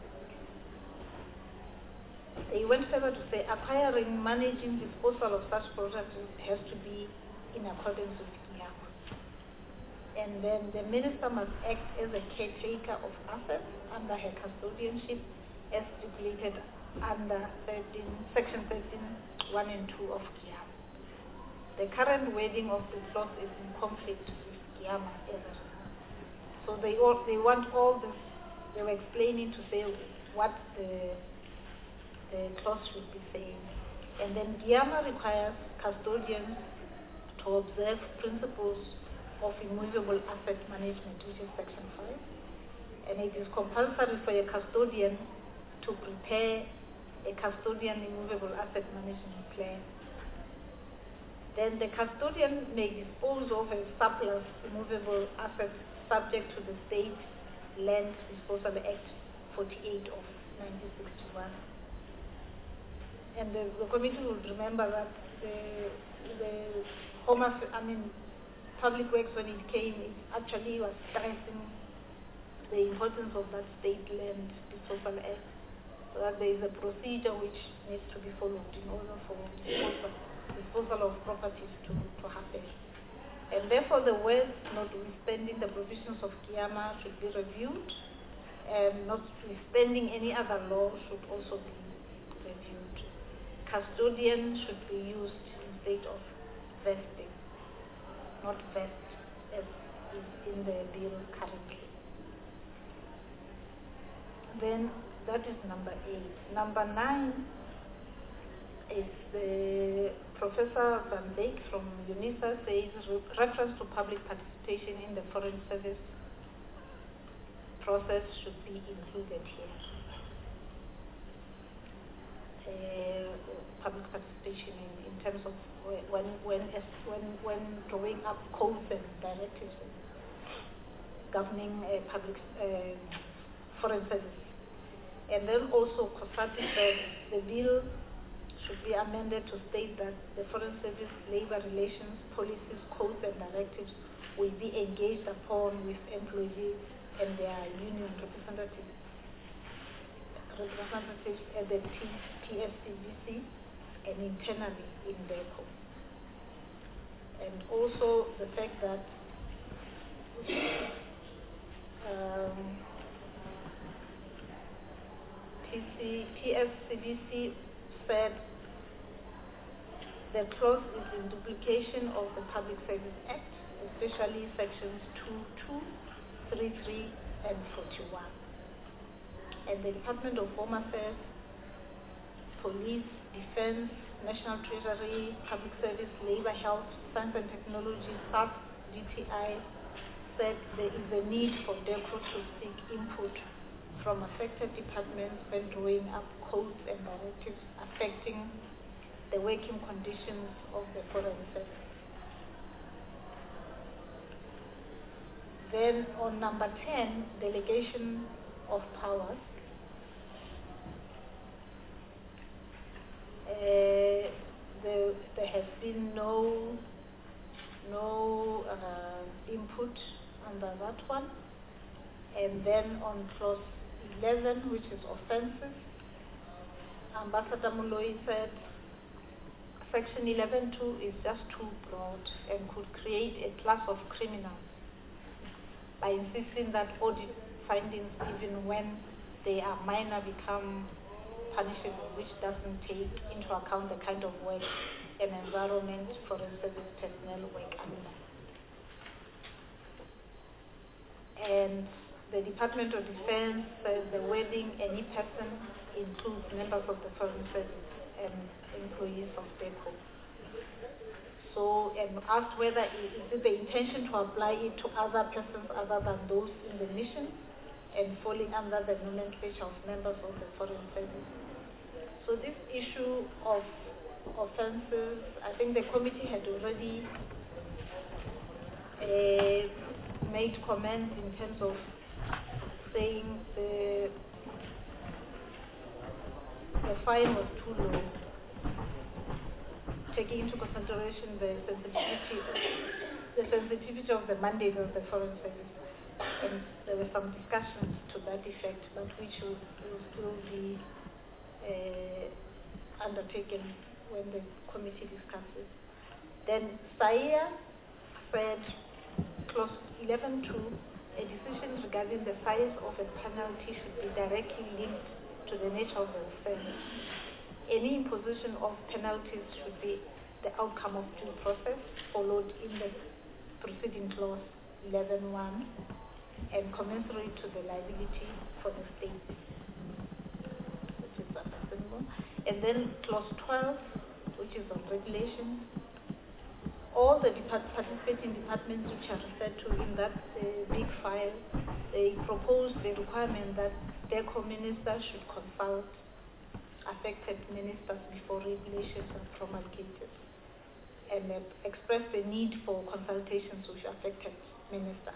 They went further to say acquiring, managing, disposal of such property has to be in accordance with GIAMA. And then the minister must act as a caretaker of assets under her custodianship as stipulated under Section 13(1) and 2 of GIAMA. The current wording of the clause is in conflict with GIAMA. So they want all this they were explaining to say what the clause should be saying. And then GIAMA requires custodians to observe principles of immovable asset management, which is Section 5. And it is compulsory for a custodian to prepare a custodian immovable asset management plan. Then the custodian may dispose of a surplus immovable assets subject to the State Land Disposal Act 48 of 1961. And the committee will remember that the Public Works, when it came, it actually was stressing the importance of that State Land Disposal Act, so that there is a procedure which needs to be followed in order for disposal of properties to happen. And therefore the words notwithstanding the provisions of GIAMA should be reviewed, and notwithstanding any other law should also be reviewed. Custodian should be used instead of vesting, not vest as is in the bill currently. Then that is number 8. Number 9 is the Professor Van Dijk from UNISA says reference to public participation in the Foreign Service process should be included here. Public participation in terms of when drawing up codes and directives governing public foreign service. And then also COSATU said the bill should be amended to state that the Foreign Service labor relations, policies, codes and directives will be engaged upon with employees and their union representatives at the TFCBC and internally in DECO. And also the fact that TFCBC said the clause is in duplication of the Public Service Act, especially sections 22, 33 and 41. And the Department of Home Affairs, Police, Defense, National Treasury, Public Service, Labor, Health, Science and Technology, SAP, DTI, said there is a need for DECO to seek input from affected departments when drawing up codes and directives affecting the working conditions of the Foreign Service. Then on number 10, delegation of powers. There has been no input under that one. And then on clause 11, which is offences, Ambassador Moloi said section 11.2 is just too broad and could create a class of criminals by insisting that audit findings, even when they are minor, become punishable, which doesn't take into account the kind of work and environment Foreign Service personnel work under. And the Department of Defense says the wording any person includes members of the Foreign Service and employees of DECO. So, and asked whether is it the intention to apply it to other persons other than those in the mission and falling under the nomenclature of members of the Foreign Service. So this issue of offences, I think the committee had already made comments in terms of saying the fine was too low, taking into consideration the sensitivity of the mandate of the Foreign Service. And there were some discussions to that effect, but which will still be undertaken when the committee discusses. Then SAIA said, clause 11.2, a decision regarding the size of a penalty should be directly linked to the nature of the offense. Any imposition of penalties should be the outcome of due process followed in the preceding clause 11.1. and commensurate to the liability for the state, which is understandable. And then clause 12, which is on regulations. All the participating departments which are referred to in that big file, they propose the requirement that DECO ministers should consult affected ministers before regulations are promulgated, and express the need for consultations with affected ministers.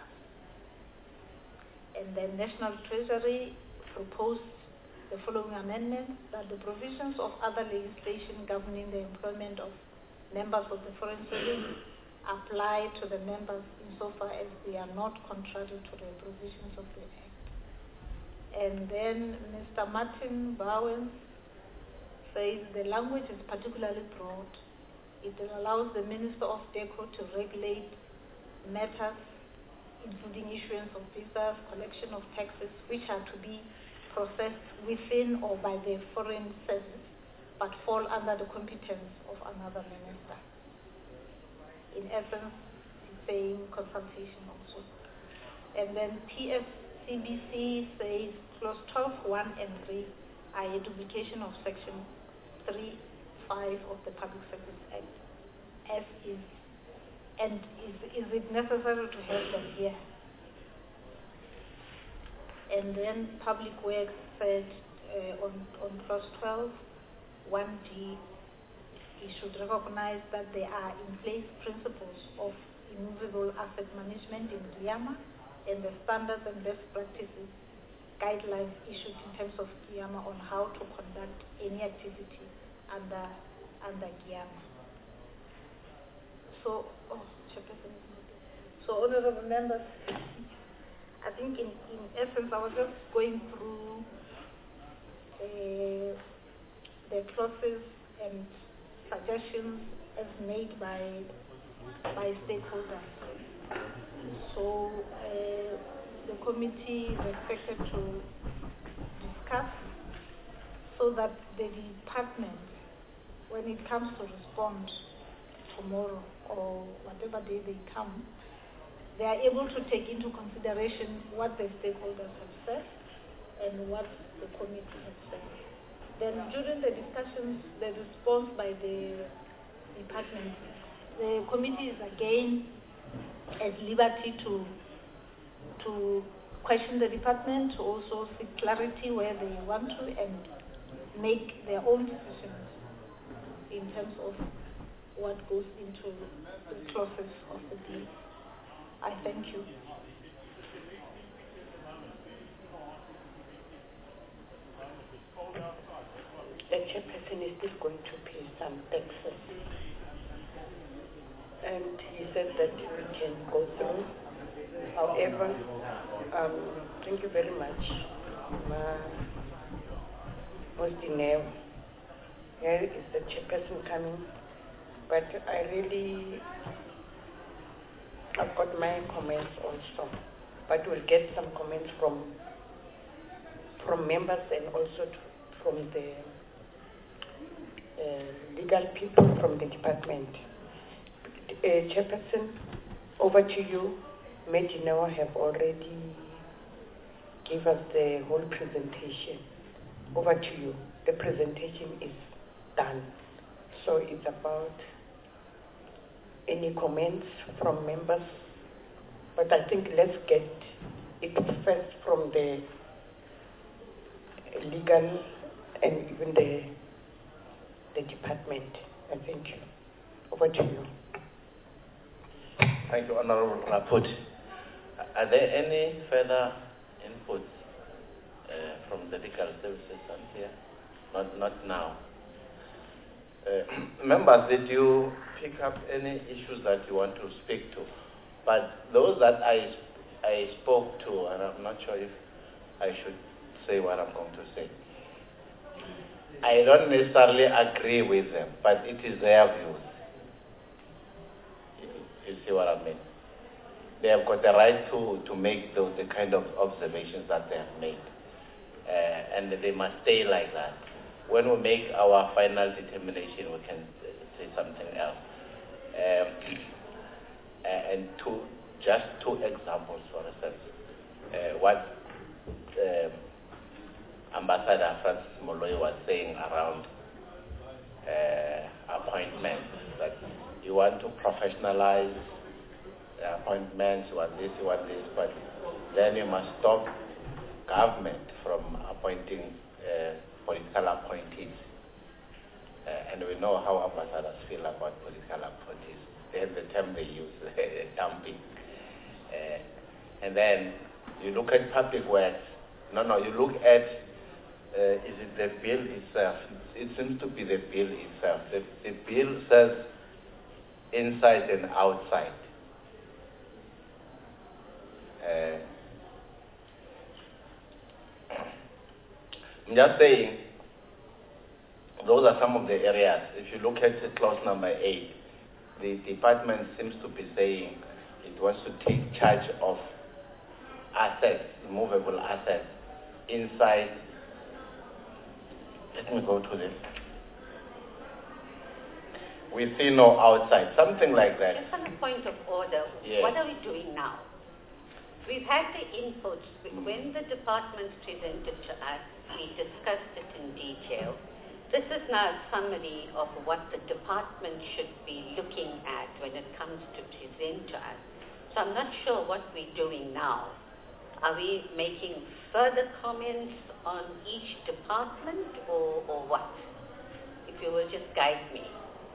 And then National Treasury proposed the following amendments: that the provisions of other legislation governing the employment of members of the Foreign Service apply to the members insofar as they are not contrary to the provisions of the Act. And then Mr. Martin Bowen says the language is particularly broad. It allows the Minister of DECO to regulate matters including issuance of visas, collection of taxes, which are to be processed within or by the Foreign Service, but fall under the competence of another minister. In essence, it's saying consultation also. And then PFCBC says clause 12, 1 and 3 are a duplication of section 3(5) of the Public Service Act, as is. And is it necessary to have them here? And then Public Works said on clause 12, 1G, it should recognize that there are in place principles of immovable asset management in GIAMA, and the standards and best practices guidelines issued in terms of GIAMA on how to conduct any activity under GIAMA. So, Chairperson is not there. So, honorable members, I think in essence, I was just going through the clauses and suggestions as made by stakeholders. So the committee is expected to discuss so that the department, when it comes to respond tomorrow or whatever day they come, they are able to take into consideration what the stakeholders have said and what the committee has said. Then during the discussions, the response by the department, the committee is again at liberty to question the department, to also seek clarity where they want to, and make their own decisions in terms of what goes into the clauses of the deal. I thank you. The chairperson is still going to pay some taxes, and he said that we can go through. However, thank you very much, Mostineo. Here is the chairperson coming, but I've got my comments also, but we'll get some comments from members and also from the legal people from the department. Chairperson, over to you. Medineo have already given us the whole presentation. Over to you. The presentation is done. So it's about any comments from members. But I think let's get it first from the legal and even the department. And thank you. Over to you. Thank you, Honorable Raput. Are there any further inputs from the legal services on here? Not now. Members, did you pick up any issues that you want to speak to? But those that I spoke to, and I'm not sure if I should say what I'm going to say. I don't necessarily agree with them, but it is their views. You see what I mean? They have got the right to make the kind of observations that they have made. And they must stay like that. When we make our final determination, we can say something else. And just two examples, for instance. what Ambassador Francis Moloi was saying around appointments, that you want to professionalize appointments, you want this, but then you must stop government from appointing political appointees. And we know how ambassadors feel about political appointees. There's the term they use, dumping. And then you look at public works. You look at, is it the bill itself? It seems to be the bill itself. The bill says inside and outside. I'm just saying, those are some of the areas. If you look at clause number 8, the department seems to be saying it wants to take charge of assets, movable assets, inside. Let me go to this. Within or outside, something like that. Just on a point of order, yes. What are we doing now? We've had the input. When the department presented to us, we discussed it in detail. This is now a summary of what the department should be looking at when it comes to present to us. So I'm not sure what we're doing now. Are we making further comments on each department or what? If you will just guide me.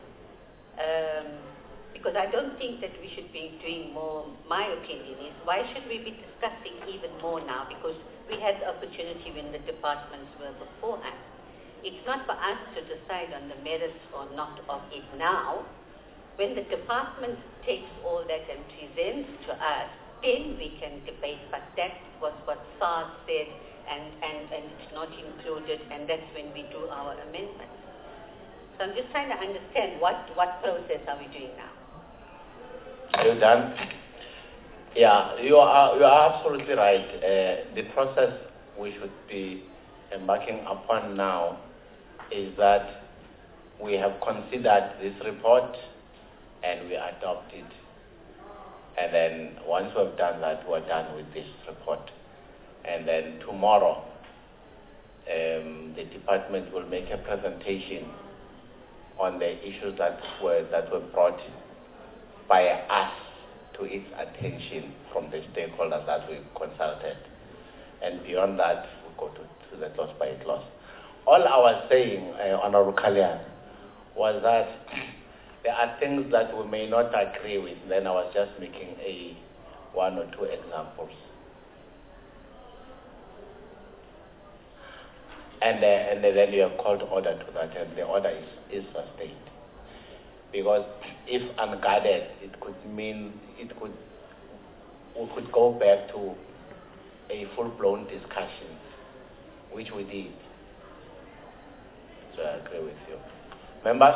Because I don't think that we should be doing more. My opinion is, why should we be discussing even more now? Because we had the opportunity when the departments were beforehand. It's not for us to decide on the merits or not of it now. When the department takes all that and presents to us, then we can debate. But that was what SARS said, and it's not included, and that's when we do our amendments. So I'm just trying to understand what process are we doing now? Are you done? Yeah, you are absolutely right. The process we should be embarking upon now is that we have considered this report and we adopt it. And then once we've done that, we're done with this report. And then tomorrow, the department will make a presentation on the issues that were brought by us to its attention from the stakeholders that we consulted. And beyond that, we go to the clause by clause. All I was saying, Honorable Kalyan, was that there are things that we may not agree with. Then I was just making one or two examples. And then you have called order to that, and the order is sustained. Because if unguarded, it could mean we could go back to a full-blown discussion, which we did. So I agree with you. Members?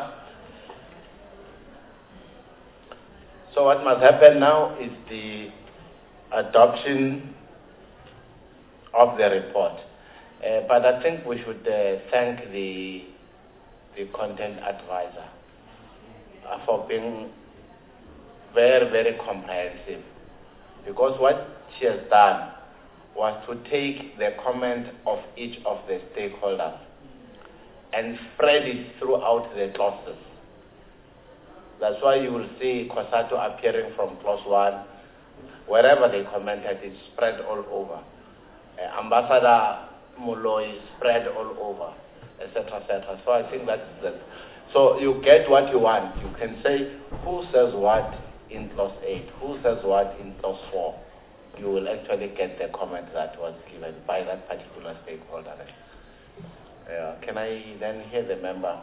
So what must happen now is the adoption of the report. But I think we should thank the content advisor for being very, very comprehensive. Because what she has done was to take the comment of each of the stakeholders and spread it throughout the clauses. That's why you will see COSATU appearing from clause 1. Wherever they commented, it's spread all over. Ambassador Moloi spread all over, etc., etc. So I think that's that. So you get what you want. You can say who says what in clause 8, who says what in clause 4. You will actually get the comment that was given by that particular stakeholder. Can I then hear the members?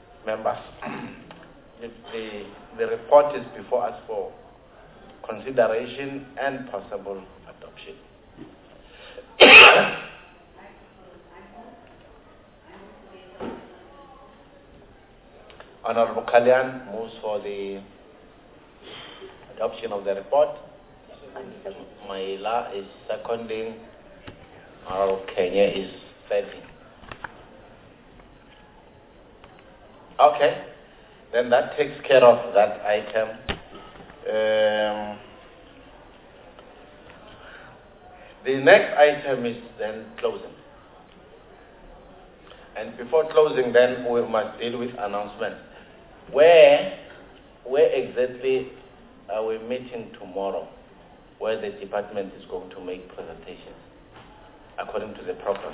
The report is before us for consideration and possible adoption. Honorable Kalyan moves for the adoption of the report. Maila is seconding. Honorable Kenya is thirding. Okay, then that takes care of that item. The next item is then closing. And before closing, then we must deal with announcements. Where exactly are we meeting tomorrow? Where the department is going to make presentations according to the program.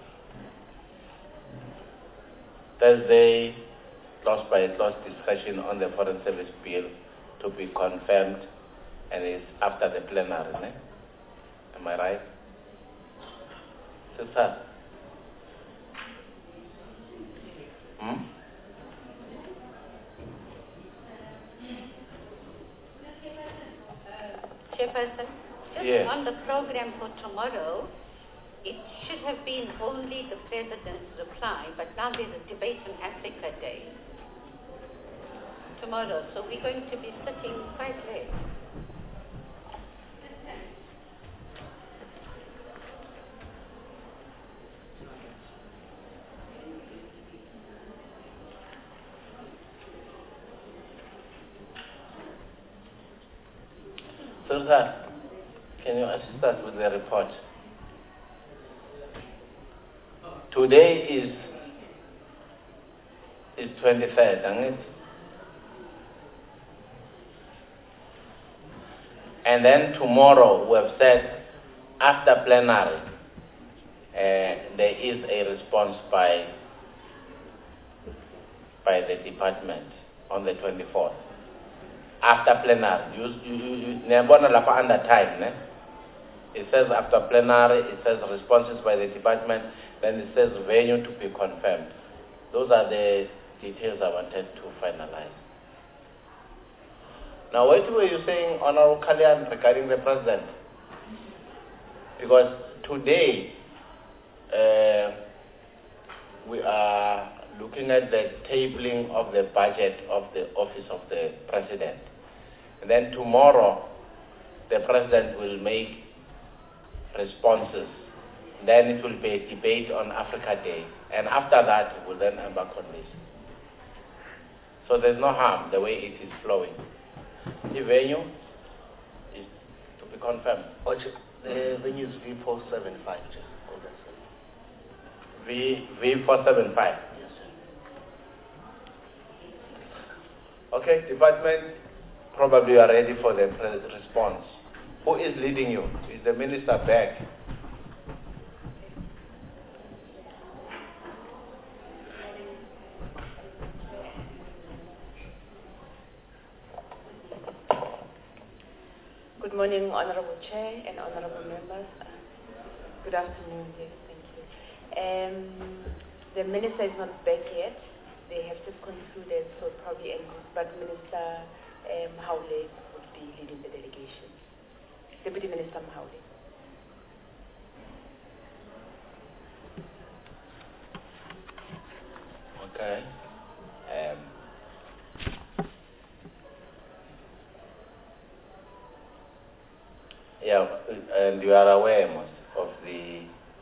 Thursday, clause by clause discussion on the Foreign Service Bill to be confirmed, and it's after the plenary. Ne? Am I right? Sister? Chairperson, just Yes. on the program for tomorrow, it should have been only the President's reply, but now there's a debate on Africa Day tomorrow, so we're going to be sitting quite late. Sultan, can you assist us with the report? Today is 23rd, isn't it? And then tomorrow we have said after plenary there is a response by the department on the 24th. After plenary, you under time, ne? It says after plenary, it says responses by the department, then it says venue to be confirmed. Those are the details I wanted to finalize. Now, what were you saying, Honorable Kalyan, regarding the president? Because today we are looking at the tabling of the budget of the office of the president. And then tomorrow, the president will make responses. Then it will be a debate on Africa Day. And after that, we'll then embark on this. So there's no harm the way it is flowing. The venue is to be confirmed. The venue is V475. V475. Yes, sir. Okay, department, probably you are ready for the response. Who is leading you? Is the minister back? Good morning, Honorable Chair and Honorable Members. Good afternoon, yes, thank you. The Minister is not back yet. They have just concluded, so probably, but Minister Mahaule would be leading the delegation. Deputy Minister Mahaule. Okay. Yeah, and you are aware, most, of the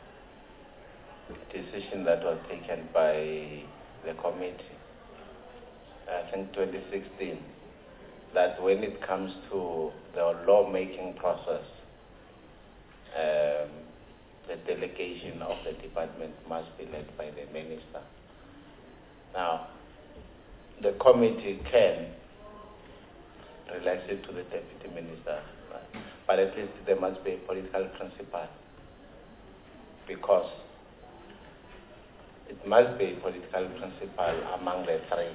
decision that was taken by the committee, I think 2016, that when it comes to the lawmaking process, the delegation of the department must be led by the minister. Now, the committee can relax it to the deputy minister, but at least there must be a political principle, because it must be a political principle among the three,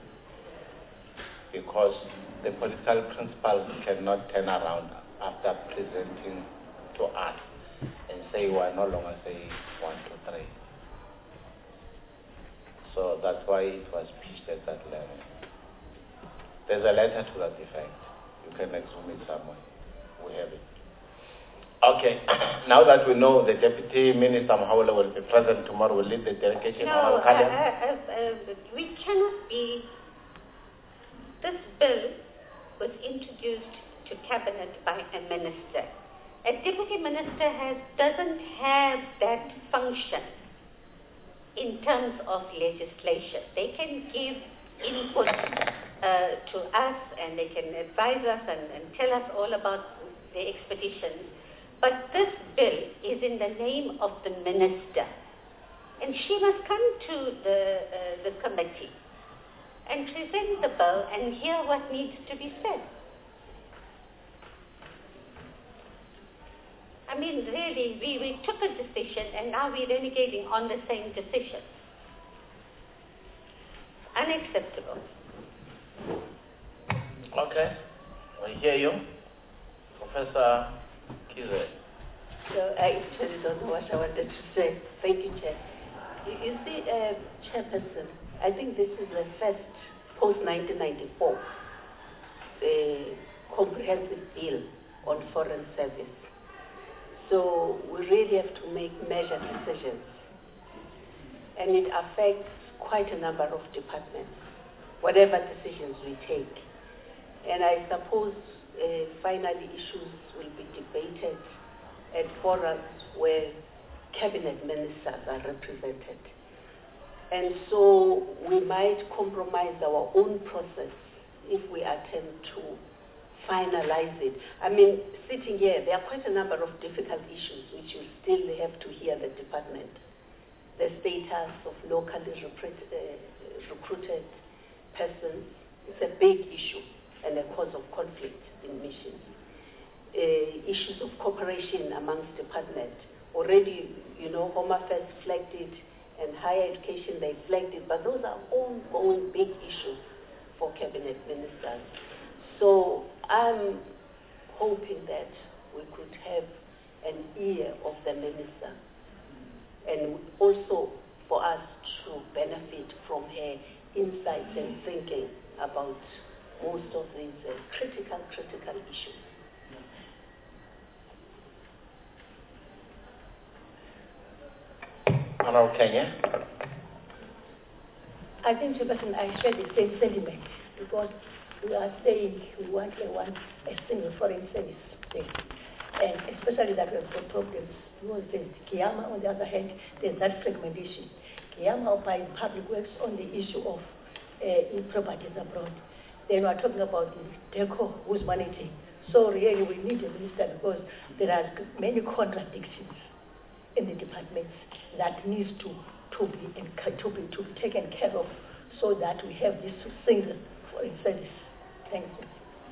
because the political principles cannot turn around after presenting to us and say we are no longer saying 1, 2, 3. So that's why it was pitched at that level. There's a letter to that effect. You can exhume it somewhere. We have it. Okay. Now that we know the Deputy Minister Mahaule will be present tomorrow, will lead the delegation. No, we cannot be. This bill was introduced to Cabinet by a minister. A deputy minister doesn't have that function in terms of legislation. They can give input to us, and they can advise us and tell us all about the expeditions, But this bill is in the name of the minister. And she must come to the committee and present the bill and hear what needs to be said. I mean, really, we took a decision and now we're renegating on the same decision. Unacceptable. Okay, we hear you. Professor Kize. So I actually don't know what I wanted to say. Thank you, Chair. You see, Chairperson, I think this is the first post-1994 comprehensive bill on foreign service. So we really have to make measured decisions. And it affects quite a number of departments, whatever decisions we take. And I suppose finally issues will be debated at forums where cabinet ministers are represented. And so we might compromise our own process if we attempt to finalize it. I mean, sitting here, there are quite a number of difficult issues which you still have to hear the department. The status of locally recruited persons is a big issue and a cause of conflict in missions. Issues of cooperation amongst departments. Already, Home Affairs flagged it, and higher education, they flagged it, but those are ongoing big issues for cabinet ministers. So I'm hoping that we could have an ear of the minister, and also for us to benefit from her insights and thinking about most of these critical issues. Honorable Kenya. I think, Chairperson, I share the same sentiment because we are saying we want a single foreign service thing. And especially that we've got problems. Because there's Kiama, on the other hand, there's that fragmentation. Kiama by public works on the issue of properties abroad. Then we're talking about the DECO who's managing. So really we need a minister because there are many contradictions in the departments that needs to be taken care of so that we have this single foreign service. Thank you.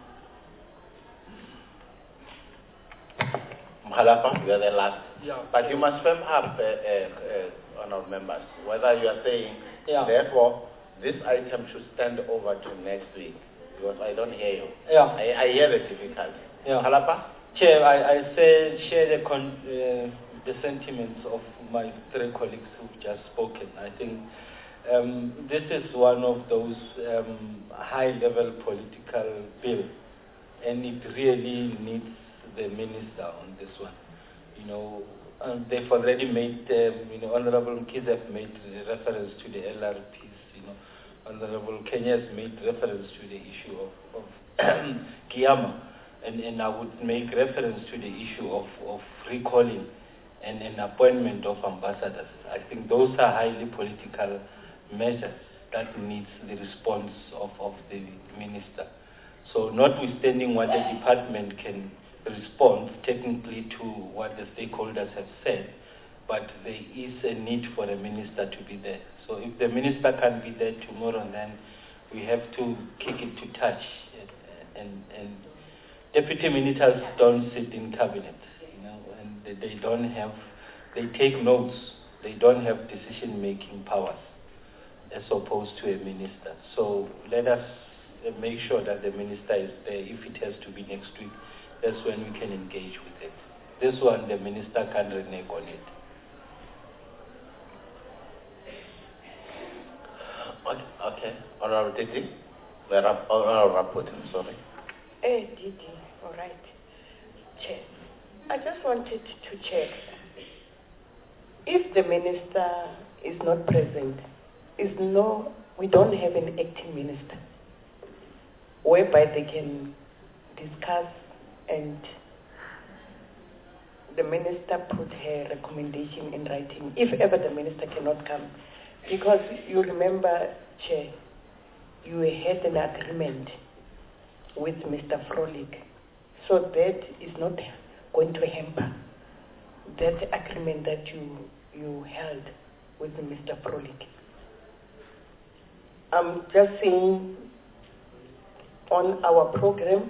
Mhalapa, you are the last. Yeah. But you must firm up, honourable members, whether you are saying, therefore, this item should stand over to next week, because I don't hear you. Yeah. I hear the difficulty. Yeah. Mhalapa? Chair, I share the sentiments of my three colleagues who've just spoken. I think this is one of those high-level political bills, and it really needs the minister on this one. They've already made, Honorable Mkiz have made reference to the LRPs, Honorable Kenya has made reference to the issue of Kiama, and I would make reference to the issue of recalling and an appointment of ambassadors. I think those are highly political measures that needs the response of the minister. So notwithstanding what the department can respond technically to what the stakeholders have said, but there is a need for a minister to be there. So if the minister can't be there tomorrow, then we have to kick it to touch. And deputy ministers don't sit in cabinet, and they take notes. They don't have decision-making powers as opposed to a minister. So let us make sure that the minister is there. If it has to be next week, that's when we can engage with it. This one, the minister can renege on it. Okay. Honorable Didi. Honorable Rapporteur, sorry. Didi, all right. Chair, I just wanted to check. If the minister is not present, we don't have an acting minister whereby they can discuss and the minister put her recommendation in writing if ever the minister cannot come. Because you remember, Chair, you had an agreement with Mr. Frolik. So that is not going to hamper that agreement that you held with Mr. Frolik. I'm just saying on our program,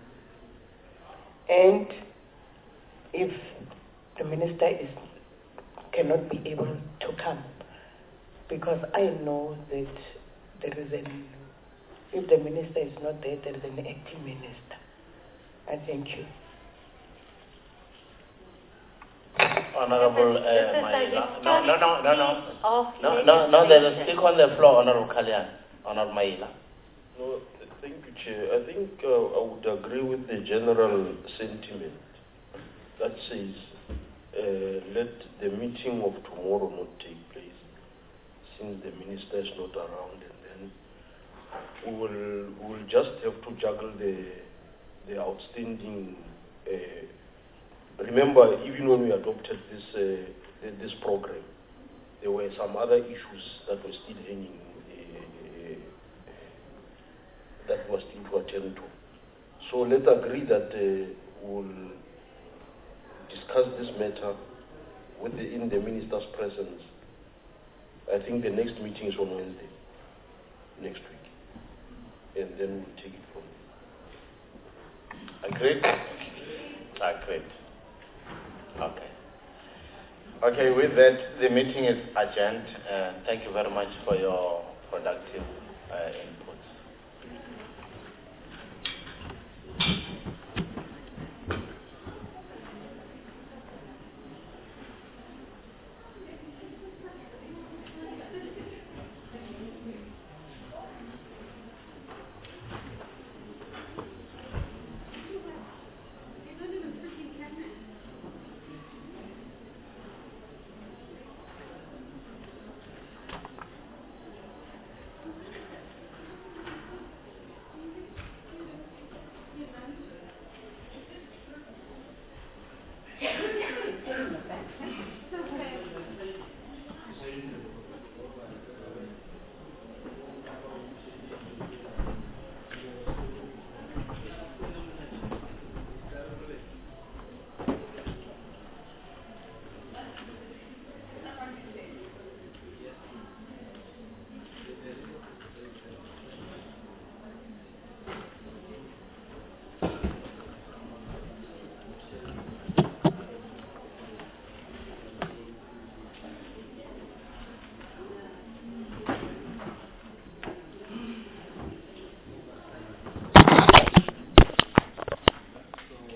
and if the minister cannot be able to come, because I know that if the minister is not there, there is an acting minister. I thank you. Honorable This is a No, there's a speak on the floor, Honorable Kalyan, Honorable Maila. No, thank you, Chair. I think I would agree with the general sentiment that says let the meeting of tomorrow not take place since the minister is not around, and then we'll just have to juggle the outstanding. Remember, even when we adopted this program, there were some other issues that were still hanging, that was still to attend to. So let's agree that we'll discuss this matter in the minister's presence. I think the next meeting is on Wednesday, next week, and then we'll take it from there. Agreed? Agreed. Okay. Okay, with that, the meeting is adjourned. Thank you very much for your productive input.